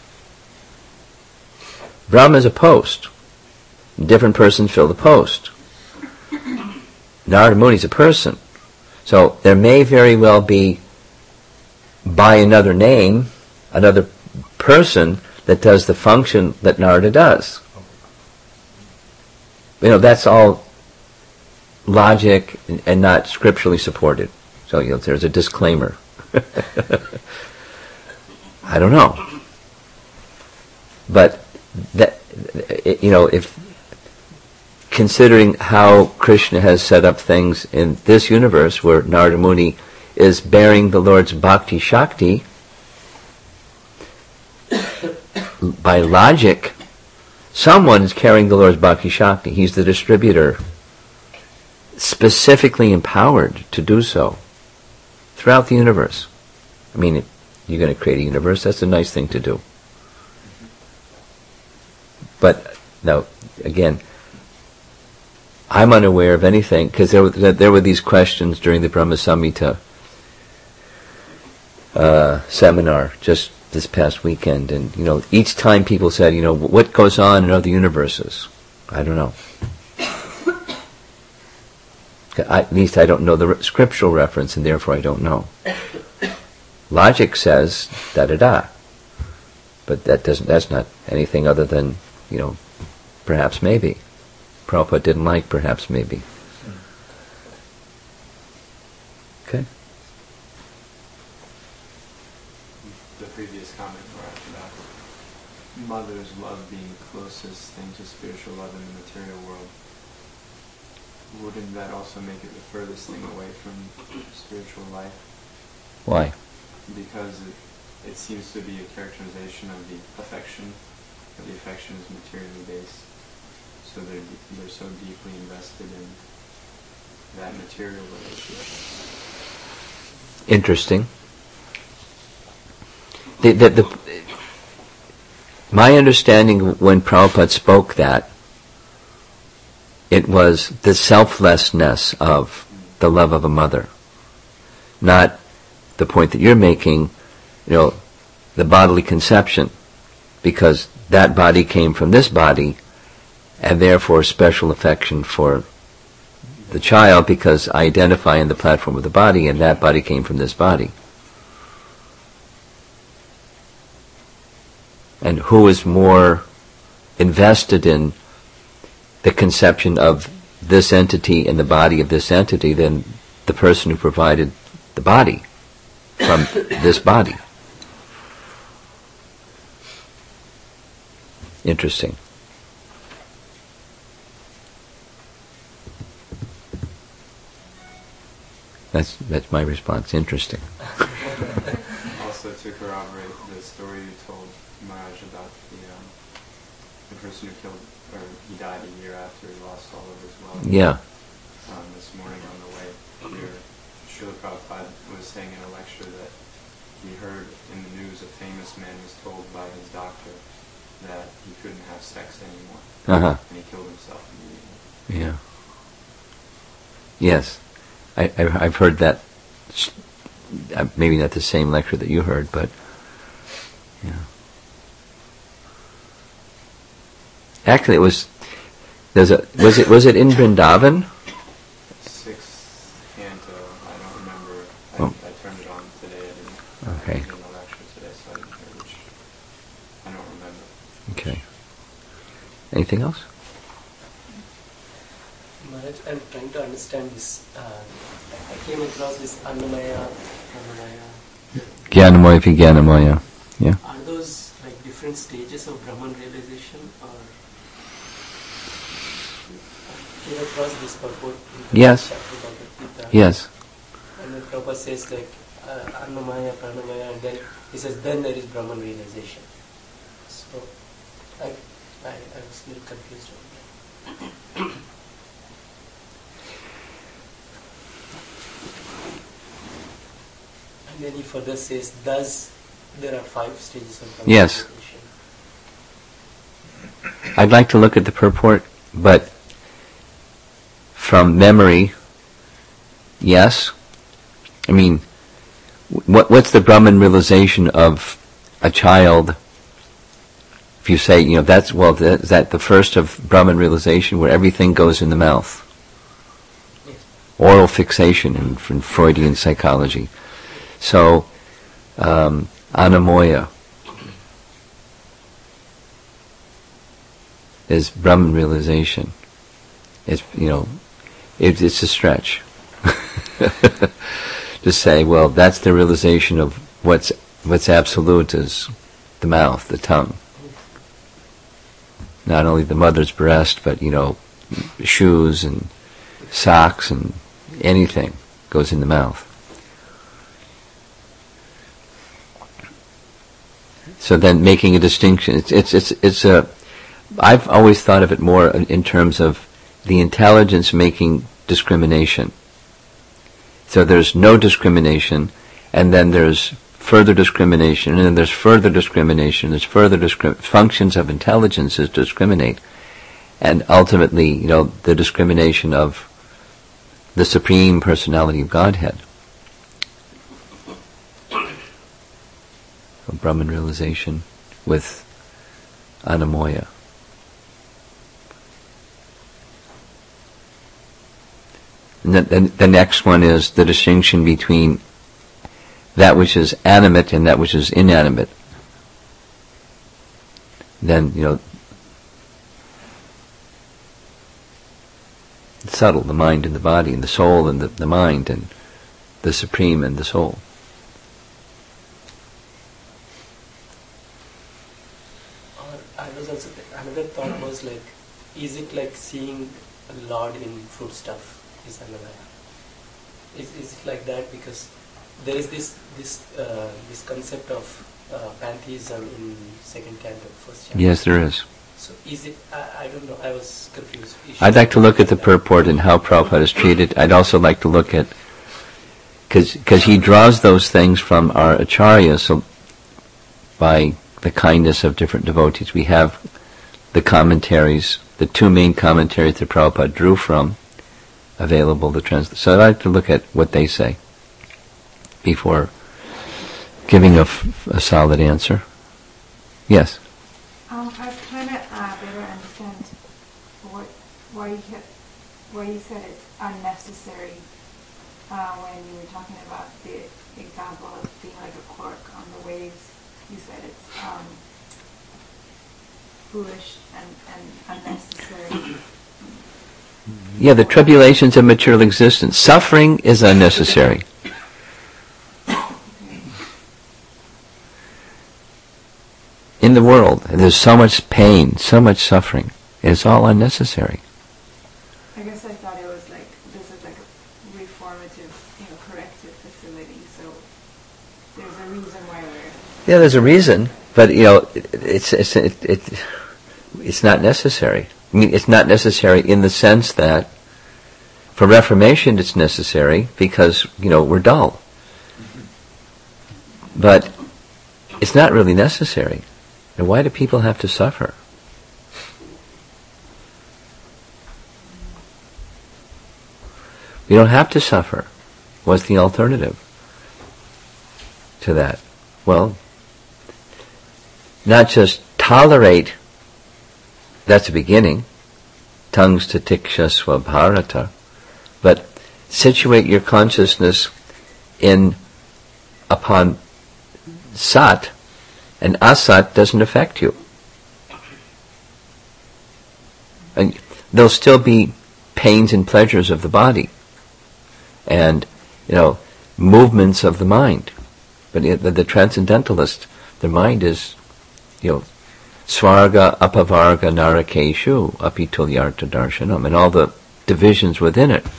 Brahma is a post. Different persons fill the post. Narada Muni is a person. So there may very well be, by another name, another person that does the function that Narada does. You know, that's all logic and, and not scripturally supported. So you know, there's a disclaimer. I don't know. But that, you know, if considering how Krishna has set up things in this universe where Narada Muni is bearing the Lord's Bhakti Shakti, by logic, someone is carrying the Lord's Bhakti Shakti. He's the distributor, specifically empowered to do so throughout the universe. I mean, you're going to create a universe, that's a nice thing to do. But, now, again, I'm unaware of anything, because there, there were these questions during the Brahma Samhita uh, seminar just this past weekend, and, you know, each time people said, you know, what goes on in other universes? I don't know. I, at least I don't know the re- scriptural reference, and therefore I don't know. Logic says da-da-da. But that doesn't, that's not anything other than, you know, perhaps maybe. Prabhupada didn't like perhaps maybe. Okay? The previous comment where I asked about mother's love being the closest thing to spiritual love in the material world. Wouldn't that also make it the furthest thing away from spiritual life? Why? Because it, it seems to be a characterization of the affection, that the affection is materially based. So they're, they're so deeply invested in that material relationship. Interesting. The, the, the, my understanding when Prabhupada spoke that, it was the selflessness of the love of a mother. Not the point that you're making, you know, the bodily conception, because that body came from this body, and therefore special affection for the child because I identify in the platform of the body, and that body came from this body. And who is more invested in the conception of this entity and the body of this entity than the person who provided the body from this body? Interesting. That's that's my response. Interesting. Also, to corroborate the story you told Maharaj about the um, the person who killed, or he died a year after he lost all of his wealth. Yeah. Um, this morning on the way here, Srila Prabhupada was saying in a lecture that he heard in the news a famous man was told by his doctor that he couldn't have sex anymore, Uh-huh. and he killed himself immediately. Yeah. Yes. I, I, I've heard that, uh, maybe not the same lecture that you heard, but yeah. Actually, it was. There's a was it was it in Vrindavan? Sixth canto, I don't remember. I, Oh. I turned it on today. I didn't. Okay. I was in the lecture today, so I didn't hear which. I don't remember. Okay. Anything else? Maharaj, I'm trying to understand this. Uh, I came across this Annamaya, Pranamaya. Jnanamaya, Vijnanamaya. Yeah. Are those like different different stages of Brahman realization, or came across this purport in the Yes. chapter about the Gita. Yes. And then Prabhupada says like uh, Annamaya, Pranamaya, and then he says then there is Brahman realization. So I, I, I was a little confused on that. And then he further says, thus there are five stages of Brahman Yes. realization. I'd like to look at the purport, but from memory, yes. I mean, what what's the Brahman realization of a child? If you say, you know, that's, well, is that the first of Brahman realization where everything goes in the mouth? Yes. Oral fixation in, in Freudian psychology. So, um, anamoya is Brahman realization. It's, you know, it, it's a stretch to say, well, that's the realization of what's what's absolute is the mouth, the tongue. Not only the mother's breast, but, you know, shoes and socks and anything goes in the mouth. So then making a distinction, it's, it's, it's, it's a, I've always thought of it more in terms of the intelligence making discrimination. So there's no discrimination, and then there's further discrimination, and then there's further discrimination, there's further discrim- functions of intelligence is to discriminate. And ultimately, you know, the discrimination of the Supreme Personality of Godhead. A Brahman realization with anamoya. And the, the, the next one is the distinction between that which is animate and that which is inanimate. Then, you know, it's subtle, the mind and the body, and the soul and the, the mind, and the supreme and the soul. Or I was also th- another thought was like, is it like seeing a Lord in food stuff? Is Annamaya? Is is it like that? Because there is this this uh, this concept of uh, pantheism in second canto, first chapter. Yes, there is. So is it? I, I don't know. I was confused. Is I'd she- like to look at the purport and how Prabhupada is treated. I'd also like to look at, because he draws those things from our acharya, so by the kindness of different devotees, we have the commentaries, the two main commentaries that Prabhupada drew from, available to translate. So I'd like to look at what they say before giving a, f- a solid answer. Yes? Um, I was trying to uh, better understand what, why you kept, why you said it's unnecessary uh, when you were talking about the example of being like a cork on the waves. You said it's um, foolish and, and unnecessary. Yeah, the tribulations of material existence. Suffering is unnecessary. In the world, there's so much pain, so much suffering. It's all unnecessary. I guess I thought it was like, this is like a reformative, you know, corrective facility, so there's a reason why we're... Yeah, there's a reason, but you know, it, it's it's it, it, it's not necessary. I mean, it's not necessary in the sense that for Reformation it's necessary because, you know, we're dull. But it's not really necessary. And why do people have to suffer? We don't have to suffer. What's the alternative to that? Well, not just tolerate, that's the beginning, tongues to tiksha swabharata, but situate your consciousness in upon sat, and asat doesn't affect you. And there'll still be pains and pleasures of the body, and, you know, movements of the mind. But the, the transcendentalist, their mind is, you know, Svarga, Apavarga, Narakeshu, Apitulyarta Darshanam, and all the divisions within it.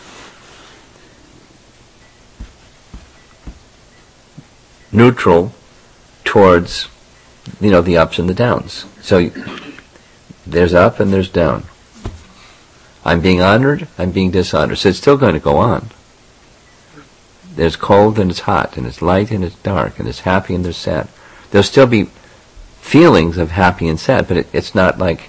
Neutral towards, you know, the ups and the downs. So there's up and there's down. I'm being honored, I'm being dishonored. So it's still going to go on. There's cold and it's hot, and it's light and it's dark, and there's happy and there's sad. There'll still be feelings of happy and sad, but it, it's not like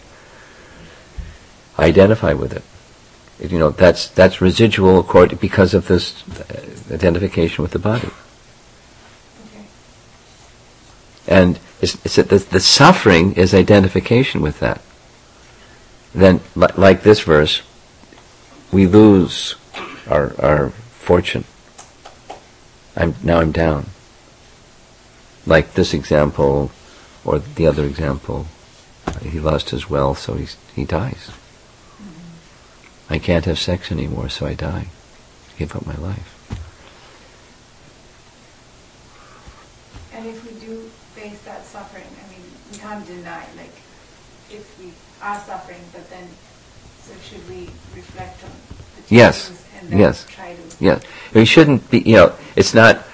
I identify with it. It, you know, that's that's residual accord because of this uh, identification with the body. Okay. And it's, it's the, the suffering is identification with that. Then, li- like this verse, we lose our our fortune. I'm now I'm down. Like this example, or the other example, he lost his wealth, so he's, he dies. Mm-hmm. I can't have sex anymore, so I die. Give up my life. And if we do face that suffering, I mean, we can't deny, like, if we are suffering, but then, so should we reflect on the two Yes. things and then Yes. try to... Yeah. We shouldn't be, you know, it's not,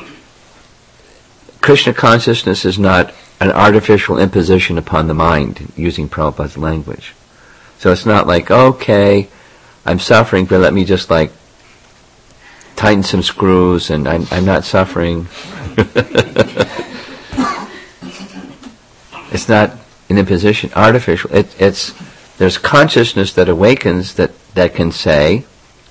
Krishna consciousness is not an artificial imposition upon the mind, using Prabhupada's language. So it's not like, okay, I'm suffering, but let me just like tighten some screws and I'm, I'm not suffering. It's not an imposition, artificial. It, it's, there's consciousness that awakens that, that can say,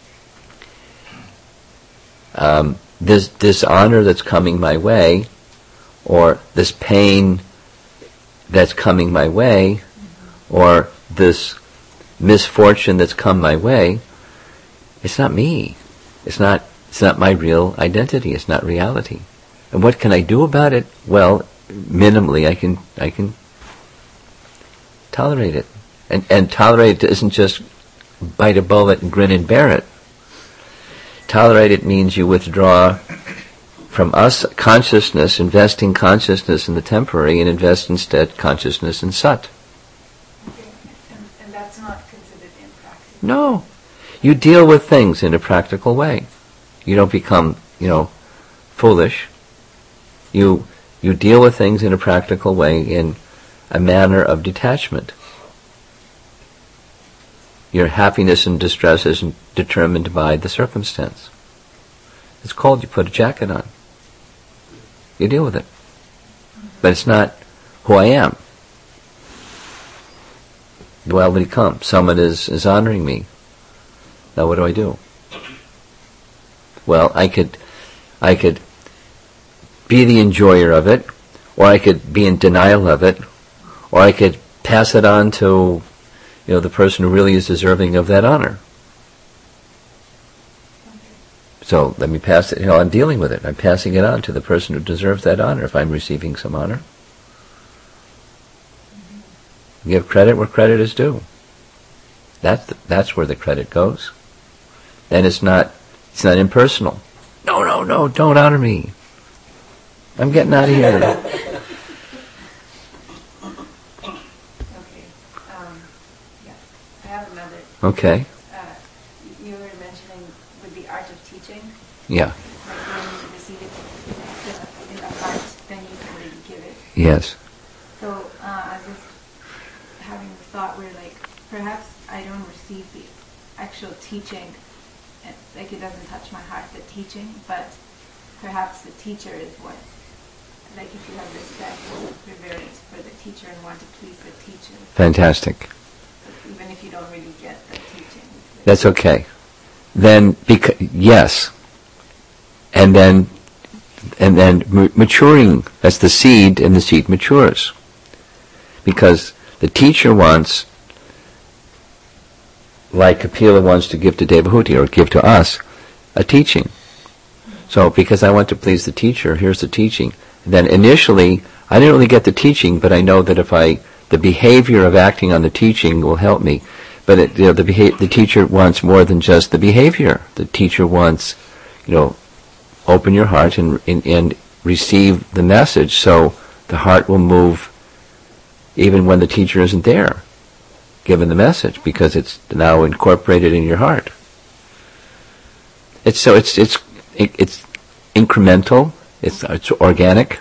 um, this dishonor that's coming my way, or this pain that's coming my way, or this misfortune that's come my way, it's not me. It's not, it's not my real identity. It's not reality. And what can I do about it? Well, minimally, I can, I can tolerate it. And, and tolerate it isn't just bite a bullet and grin and bear it. Tolerate it means you withdraw from us consciousness, investing consciousness in the temporary, and invest instead consciousness in Sat. Okay. And, and that's not considered impractical? No. You deal with things in a practical way. You don't become, you know, foolish. You you deal with things in a practical way in a manner of detachment. Your happiness and distress isn't determined by the circumstance. It's cold, you put a jacket on. You deal with it. But it's not who I am. Well, when he comes, someone is, is honoring me. Now what do I do? Well, I could I could be the enjoyer of it, or I could be in denial of it, or I could pass it on to, you know, the person who really is deserving of that honor. So let me pass it, you know, I'm dealing with it. I'm passing it on to the person who deserves that honor if I'm receiving some honor. Mm-hmm. Give credit where credit is due. That's the, that's where the credit goes. Then it's not it's not impersonal. No, no, no, don't honor me. I'm getting out of here. Okay. Um, yeah. I have another. Okay. Uh, you were mentioning with the art of teaching. Yeah. Like when you receive it in the, in the heart, then you can really give it. Yes. So uh, I was just having the thought where, like, perhaps I don't receive the actual teaching, and, like, it doesn't touch my heart, the teaching, but perhaps the teacher is what, like, if you have respect or reverence for the teacher and want to please the teacher. Fantastic. Even if you don't really get the teaching. That's okay. Then, beca- yes. And then, and then m- maturing, that's the seed, and the seed matures. Because the teacher wants, like Kapila wants to give to Devahuti, or give to us, a teaching. So, because I want to please the teacher, here's the teaching. And then initially, I didn't really get the teaching, but I know that if I, the behavior of acting on the teaching will help me. But it, you know, the beha- the teacher wants more than just the behavior. The teacher wants, you know, open your heart and, and, and receive the message, so the heart will move even when the teacher isn't there, given the message, because it's now incorporated in your heart. It's so it's it's it, it's incremental. It's it's organic.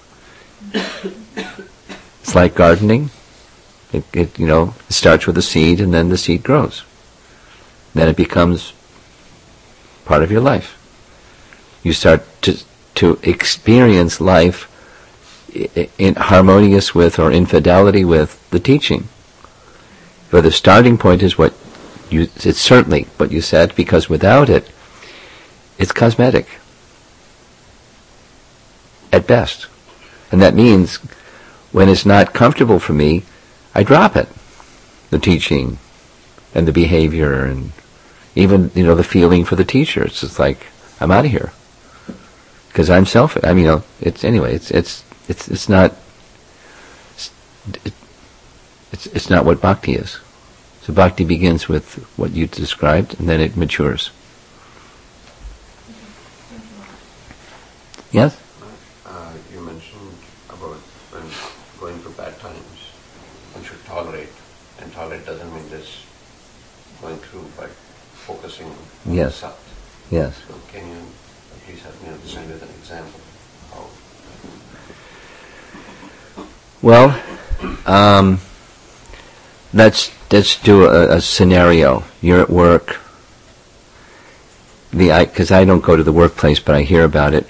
It's like gardening. It, it you know it starts with a seed, and then the seed grows. Then it becomes part of your life. You start to to experience life in, in harmonious with or in fidelity with the teaching. But the starting point is what you, it's certainly what you said, because without it, it's cosmetic. At best. And that means when it's not comfortable for me, I drop it. The teaching and the behavior and even, you know, the feeling for the teacher. It's just like, I'm out of here. Because I'm selfish. I mean, you know, it's, anyway, it's, it's, it's, it's not, it's, it's, it's not what bhakti is. So bhakti begins with what you described, and then it matures. Yes? Uh, you mentioned about when going through bad times, one should tolerate. And tolerate doesn't mean just going through, but focusing on Yes. the sat. Yes. So can you please help me understand with an example how? Well, um, let's let's do a, a scenario. You're at work. The because I, I don't go to the workplace, but I hear about it.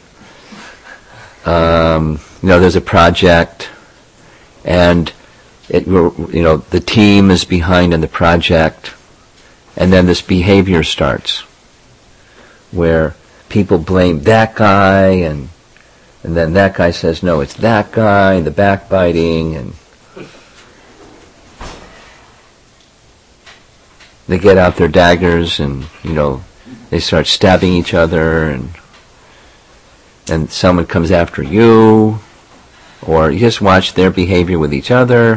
Um, you know, there's a project, and it you know the team is behind in the project, and then this behavior starts, where people blame that guy, and and then that guy says, no, it's that guy, and the backbiting, and they get out their daggers, and, you know, they start stabbing each other, and and someone comes after you, or you just watch their behavior with each other,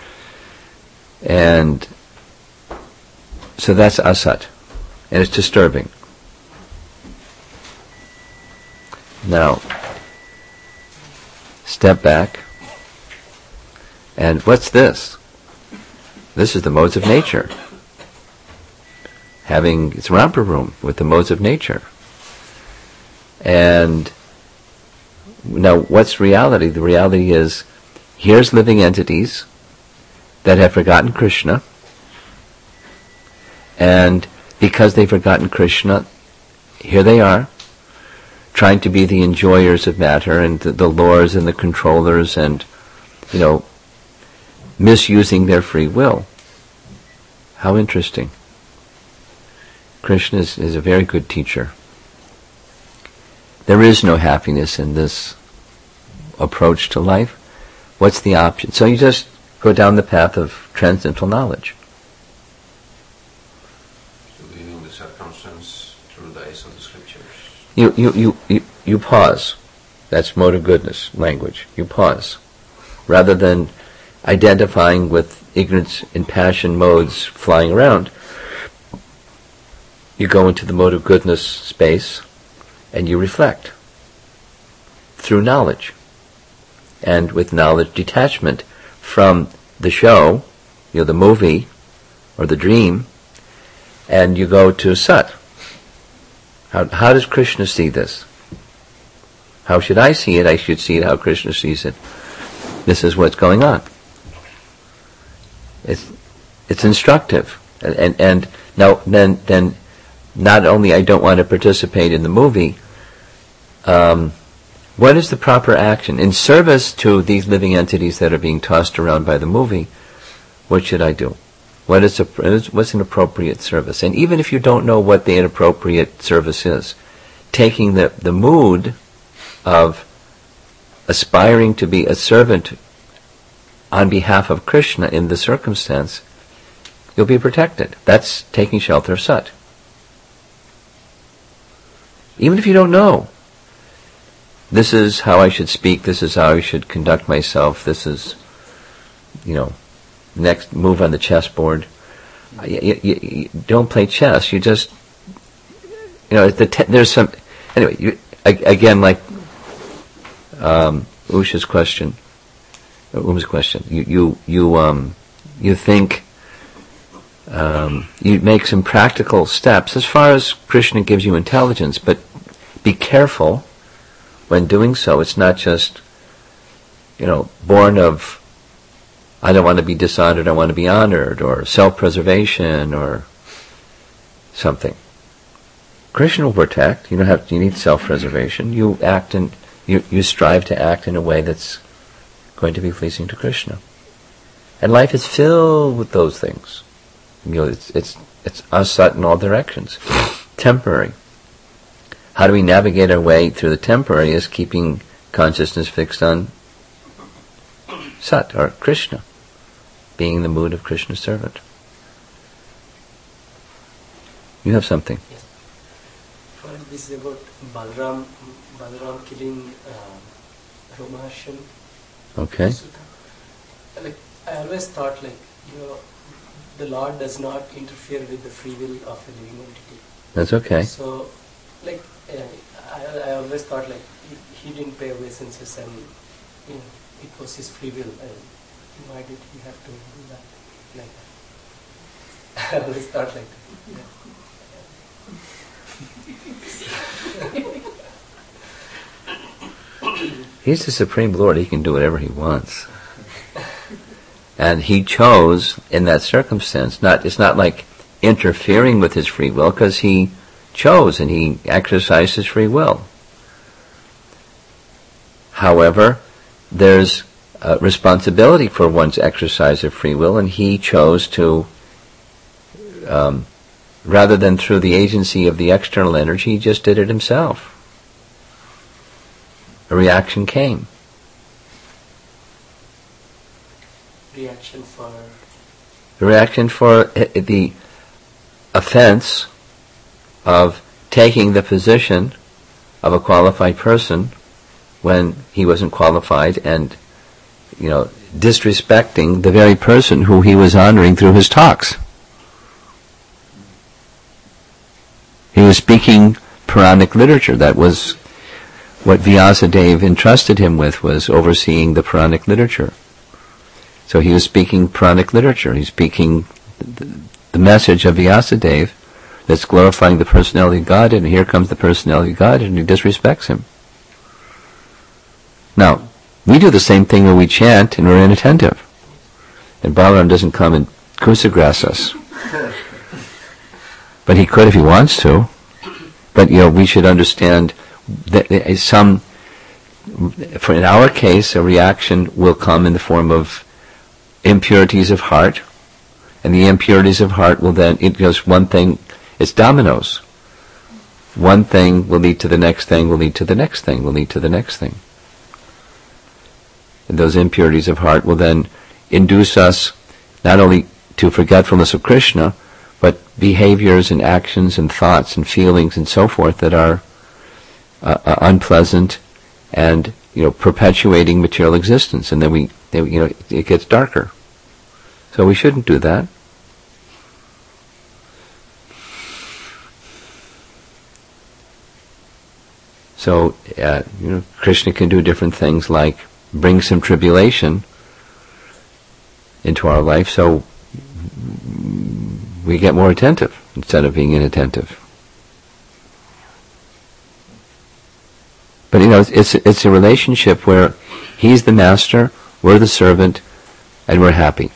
and so that's asat, and it's disturbing. Now, step back, and what's this? This is the modes of nature. Having its romper room with the modes of nature. And now, what's reality? The reality is, here's living entities that have forgotten Krishna, and because they've forgotten Krishna, here they are, trying to be the enjoyers of matter and the, the lords and the controllers, and, you know, misusing their free will. How interesting. Krishna is, is a very good teacher. There is no happiness in this approach to life. What's the option? So you just go down the path of transcendental knowledge. So viewing the circumstance through the eyes of the scriptures. You, you, you, you, you pause. That's mode of goodness language. You pause. Rather than identifying with ignorance and passion modes flying around, you go into the mode of goodness space and you reflect through knowledge. And with knowledge, detachment from the show, you know, the movie or the dream, and you go to Sat. How, how does Krishna see this? How should I see it? I should see it how Krishna sees it. This is what's going on. It's it's instructive, and and, and now then then not only I don't want to participate in the movie. Um, what is the proper action in service to these living entities that are being tossed around by the movie? What should I do? What is a, what's an appropriate service? And even if you don't know what the inappropriate service is, taking the, the mood of aspiring to be a servant on behalf of Krishna in the circumstance, you'll be protected. That's taking shelter of Sat. Even if you don't know, this is how I should speak, this is how I should conduct myself, this is, you know, next move on the chessboard. You, you, you don't play chess. You just, you know, the te- there's some. Anyway, you, again, like um, Usha's question, what was the question? You you you um you think um, you make some practical steps as far as Krishna gives you intelligence, but be careful when doing so. It's not just, you know, born of I don't want to be dishonored, I want to be honored, or self-preservation, or something. Krishna will protect. You don't have. You need self-preservation. You act in. You you strive to act in a way that's going to be pleasing to Krishna. And life is filled with those things. You know, it's it's it's asat in all directions. Temporary. How do we navigate our way through the temporary is keeping consciousness fixed on Sat, or Krishna, being in the mood of Krishna's servant. You have something. Yes. For this is about Balaram, Balaram killing uh, Romaharshan. Okay. Like, I always thought, like, you know, the Lord does not interfere with the free will of a living entity. That's okay. So, like, uh, I, I always thought, like, he, he didn't pay obeisances and, you know, it was his free will. And why did he have to do that? Like that? I always thought like that. Yeah. He's the Supreme Lord. He can do whatever he wants. And he chose in that circumstance. Not it's not like interfering with his free will, because he chose and he exercised his free will. However, there's a responsibility for one's exercise of free will, and he chose to, um, rather than through the agency of the external energy, he just did it himself. A reaction came. Reaction for? The reaction for the offense of taking the position of a qualified person when he wasn't qualified, and, you know, disrespecting the very person who he was honoring through his talks. He was speaking Puranic literature. That was what Vyasadeva entrusted him with, was overseeing the Puranic literature. So he was speaking Puranic literature. He's speaking the, the message of Vyasadeva that's glorifying the personality of God, and here comes the personality of God, and he disrespects him. Now, we do the same thing when we chant and we're inattentive. And Balaram doesn't come and kusagrass us. But he could if he wants to. But, you know, we should understand that some, for in our case, a reaction will come in the form of impurities of heart. And the impurities of heart will then, it goes one thing, it's dominoes. One thing will lead to the next thing, will lead to the next thing, will lead to the next thing. And those impurities of heart will then induce us not only to forgetfulness of Krishna, but behaviors and actions and thoughts and feelings and so forth that are uh, uh, unpleasant and, you know, perpetuating material existence. And then we, then, you know, it gets darker. So we shouldn't do that. So, uh, you know, Krishna can do different things like bring some tribulation into our life, so we get more attentive instead of being inattentive. But, you know, it's, it's it's a relationship where he's the master, we're the servant, and we're happy.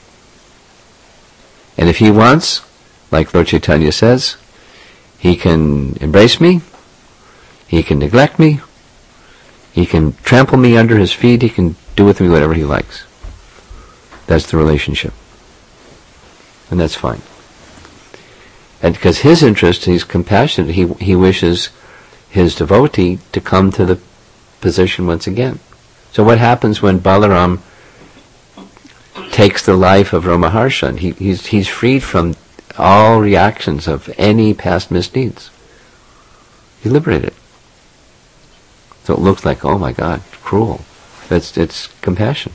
And if he wants, like Lord Chaitanya says, he can embrace me, he can neglect me, he can trample me under his feet, he can do with me whatever he likes. That's the relationship. And that's fine. And because his interest, he's compassionate, he he wishes his devotee to come to the position once again. So what happens when Balaram takes the life of Romaharshan? He, he's, he's freed from all reactions of any past misdeeds. He's liberated. So it looks like, oh my God, cruel. It's, it's compassion.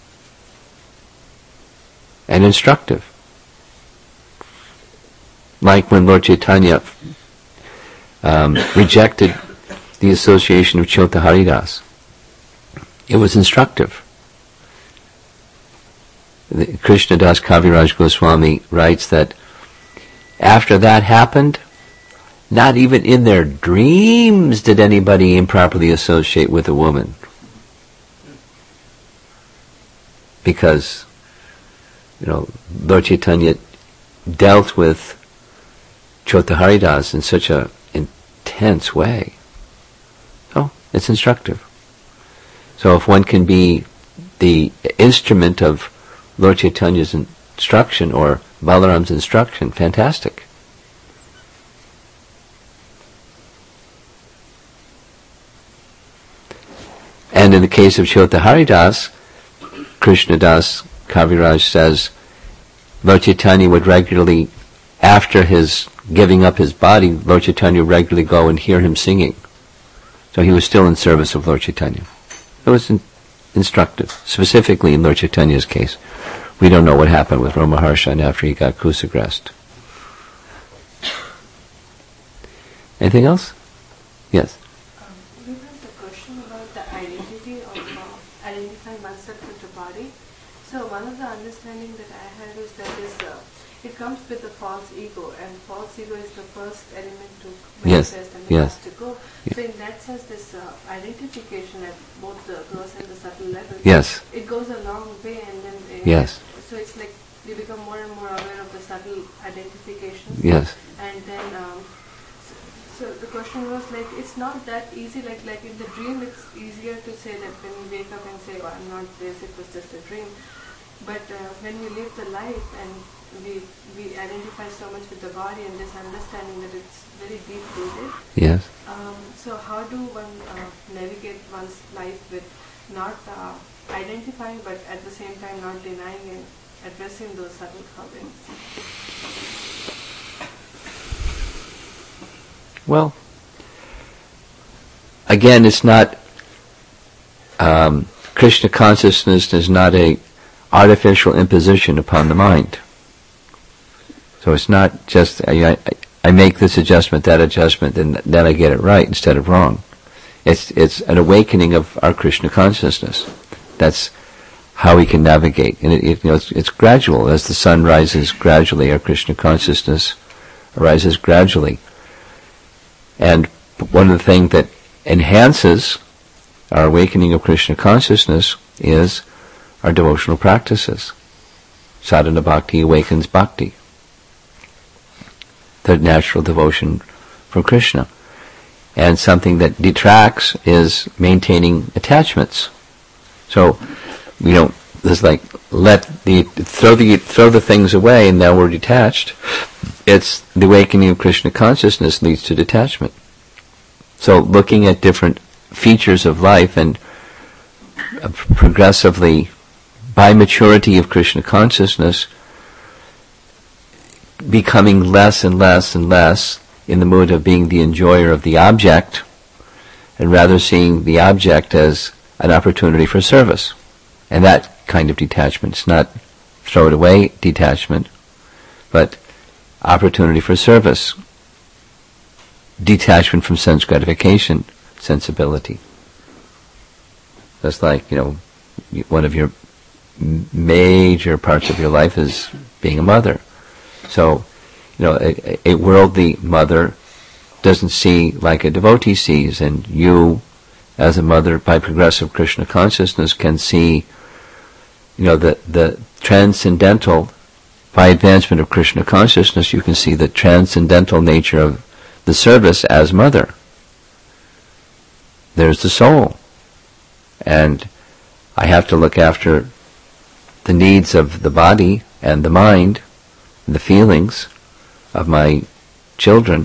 And instructive. Like when Lord Chaitanya um, rejected the association of Chota Haridas. It was instructive. the Krishnadas Kaviraj Goswami writes that after that happened, not even in their dreams did anybody improperly associate with a woman. Because, you know, Lord Chaitanya dealt with Chota Haridas in such an intense way. So, it's instructive. So if one can be the instrument of Lord Chaitanya's instruction or Balaram's instruction, fantastic. And in the case of Chota Haridas, Krishnadas Kaviraj says Lord Chaitanya would regularly, after his giving up his body, Lord Chaitanya would regularly go and hear him singing. So he was still in service of Lord Chaitanya. It was in, instructive, specifically in Lord Chaitanya's case. We don't know what happened with Ramaharshan after he got kusagrest. Anything else? Yes. Um, we have the question about the identity of uh, identifying oneself with the body. So one of the understanding that I had is that is uh, it comes with a false ego, and false ego is the first element to Yes, manifest and the yes. last to go. Yeah. So in that sense, this uh, identification at both the gross and the subtle level, Yes. it goes a long way, and then uh, Yes. so it's like you become more and more aware of the subtle identifications. Yes. And then, um, so, so the question was like, it's not that easy. Like, like in the dream, it's easier to say that when you wake up and say, "Oh, I'm not this. It was just a dream." But uh, when we live the life and we we identify so much with the body and this understanding that it's very deep rooted. Yes. Um, so how do one uh, navigate one's life with not uh, identifying, but at the same time not denying and addressing those subtle callings? Well, again, it's not, um, Krishna consciousness is not a artificial imposition upon the mind. So it's not just, I, I, I make this adjustment, that adjustment, and then I get it right instead of wrong. It's, it's an awakening of our Krishna consciousness. That's how we can navigate. And it, it, you know, it's, it's gradual. As the sun rises gradually, our Krishna consciousness arises gradually. And one of the things that enhances our awakening of Krishna consciousness is our devotional practices. Sadhana bhakti awakens bhakti, the natural devotion for Krishna. And something that detracts is maintaining attachments. So we don't just like let the throw the throw the things away and now we're detached. It's the awakening of Krishna consciousness leads to detachment. So looking at different features of life and uh, progressively, by maturity of Krishna consciousness, becoming less and less and less in the mood of being the enjoyer of the object, and rather seeing the object as an opportunity for service. And that kind of detachment. It's not throw it away detachment, but opportunity for service. Detachment from sense gratification, sensibility. That's like, you know, one of your major parts of your life is being a mother. So, you know, a, a worldly mother doesn't see like a devotee sees, and you, as a mother, by progressive Krishna consciousness, can see, you know, the the transcendental. By advancement of Krishna consciousness, you can see the transcendental nature of the service as mother. There's the soul, and I have to look after the needs of the body and the mind, and the feelings of my children,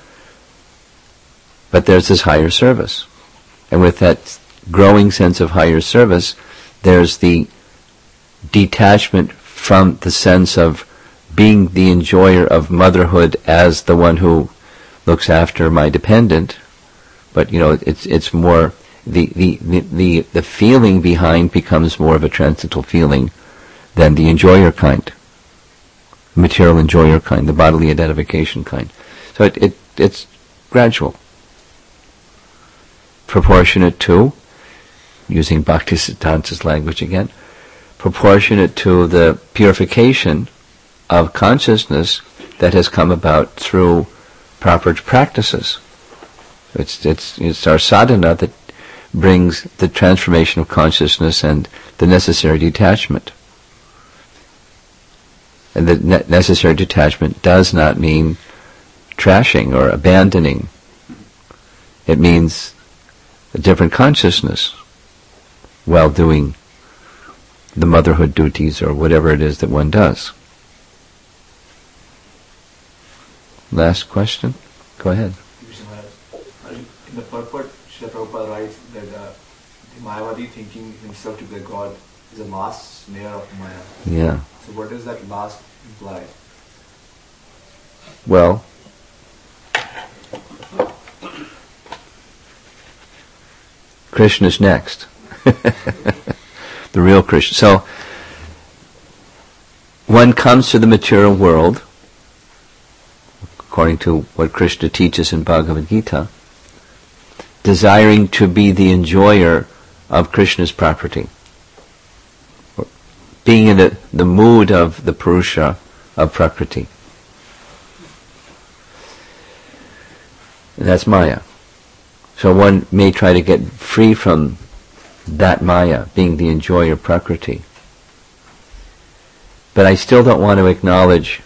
but there's this higher service. And with that growing sense of higher service, there's the detachment from the sense of being the enjoyer of motherhood as the one who looks after my dependent, but you know, it's it's more the the, the, the, the feeling behind becomes more of a transcendental feeling than the enjoyer kind, material enjoyer kind, the bodily identification kind. So it, it it's gradual, proportionate to, using Bhaktisiddhanta's language again, proportionate to the purification of consciousness that has come about through proper practices. It's, it's, it's our sadhana that brings the transformation of consciousness and the necessary detachment. And the ne- necessary detachment does not mean trashing or abandoning. It means a different consciousness while doing the motherhood duties or whatever it is that one does. Last question? Go ahead. In the purport, Srila Prabhupada writes that uh, the Mayavadi thinking himself to be a god is a last snare of Maya. Yeah. So what does that last imply? Well, Krishna's next. The real Krishna. So, one comes to the material world, according to what Krishna teaches in Bhagavad Gita, desiring to be the enjoyer of Krishna's property. Being in the, the mood of the Purusha, of Prakriti. And that's Maya. So one may try to get free from that Maya, being the enjoyer of Prakriti. But I still don't want to acknowledge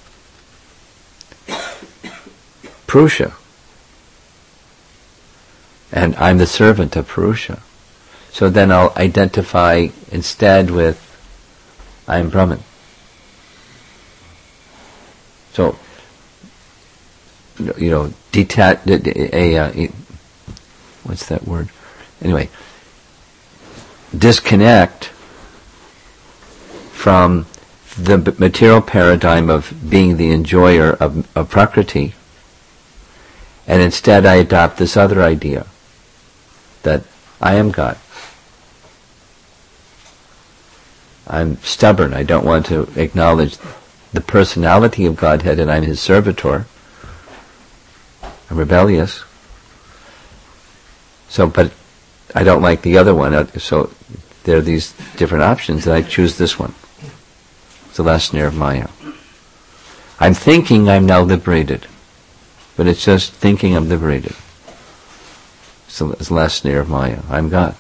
Purusha. And I'm the servant of Purusha. So then I'll identify instead with I'm Brahman. So, you know, detach, a, a, a, what's that word? Anyway, disconnect from the material paradigm of being the enjoyer of, of Prakriti, and instead I adopt this other idea, that I am God. I'm stubborn. I don't want to acknowledge the personality of Godhead, and I'm His servitor. I'm rebellious. So, but I don't like the other one. So there are these different options, and I choose this one. It's the last snare of Maya. I'm thinking I'm now liberated, but it's just thinking I'm liberated. So it's the last snare of Maya. I'm God.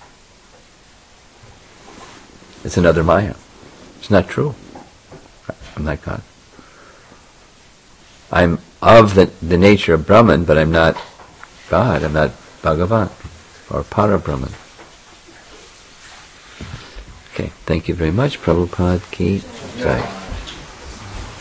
It's another Maya. It's not true. I'm not God. I'm of the, the nature of Brahman, but I'm not God. I'm not Bhagavan or Para-Brahman. Okay, thank you very much. Prabhupada ki jai.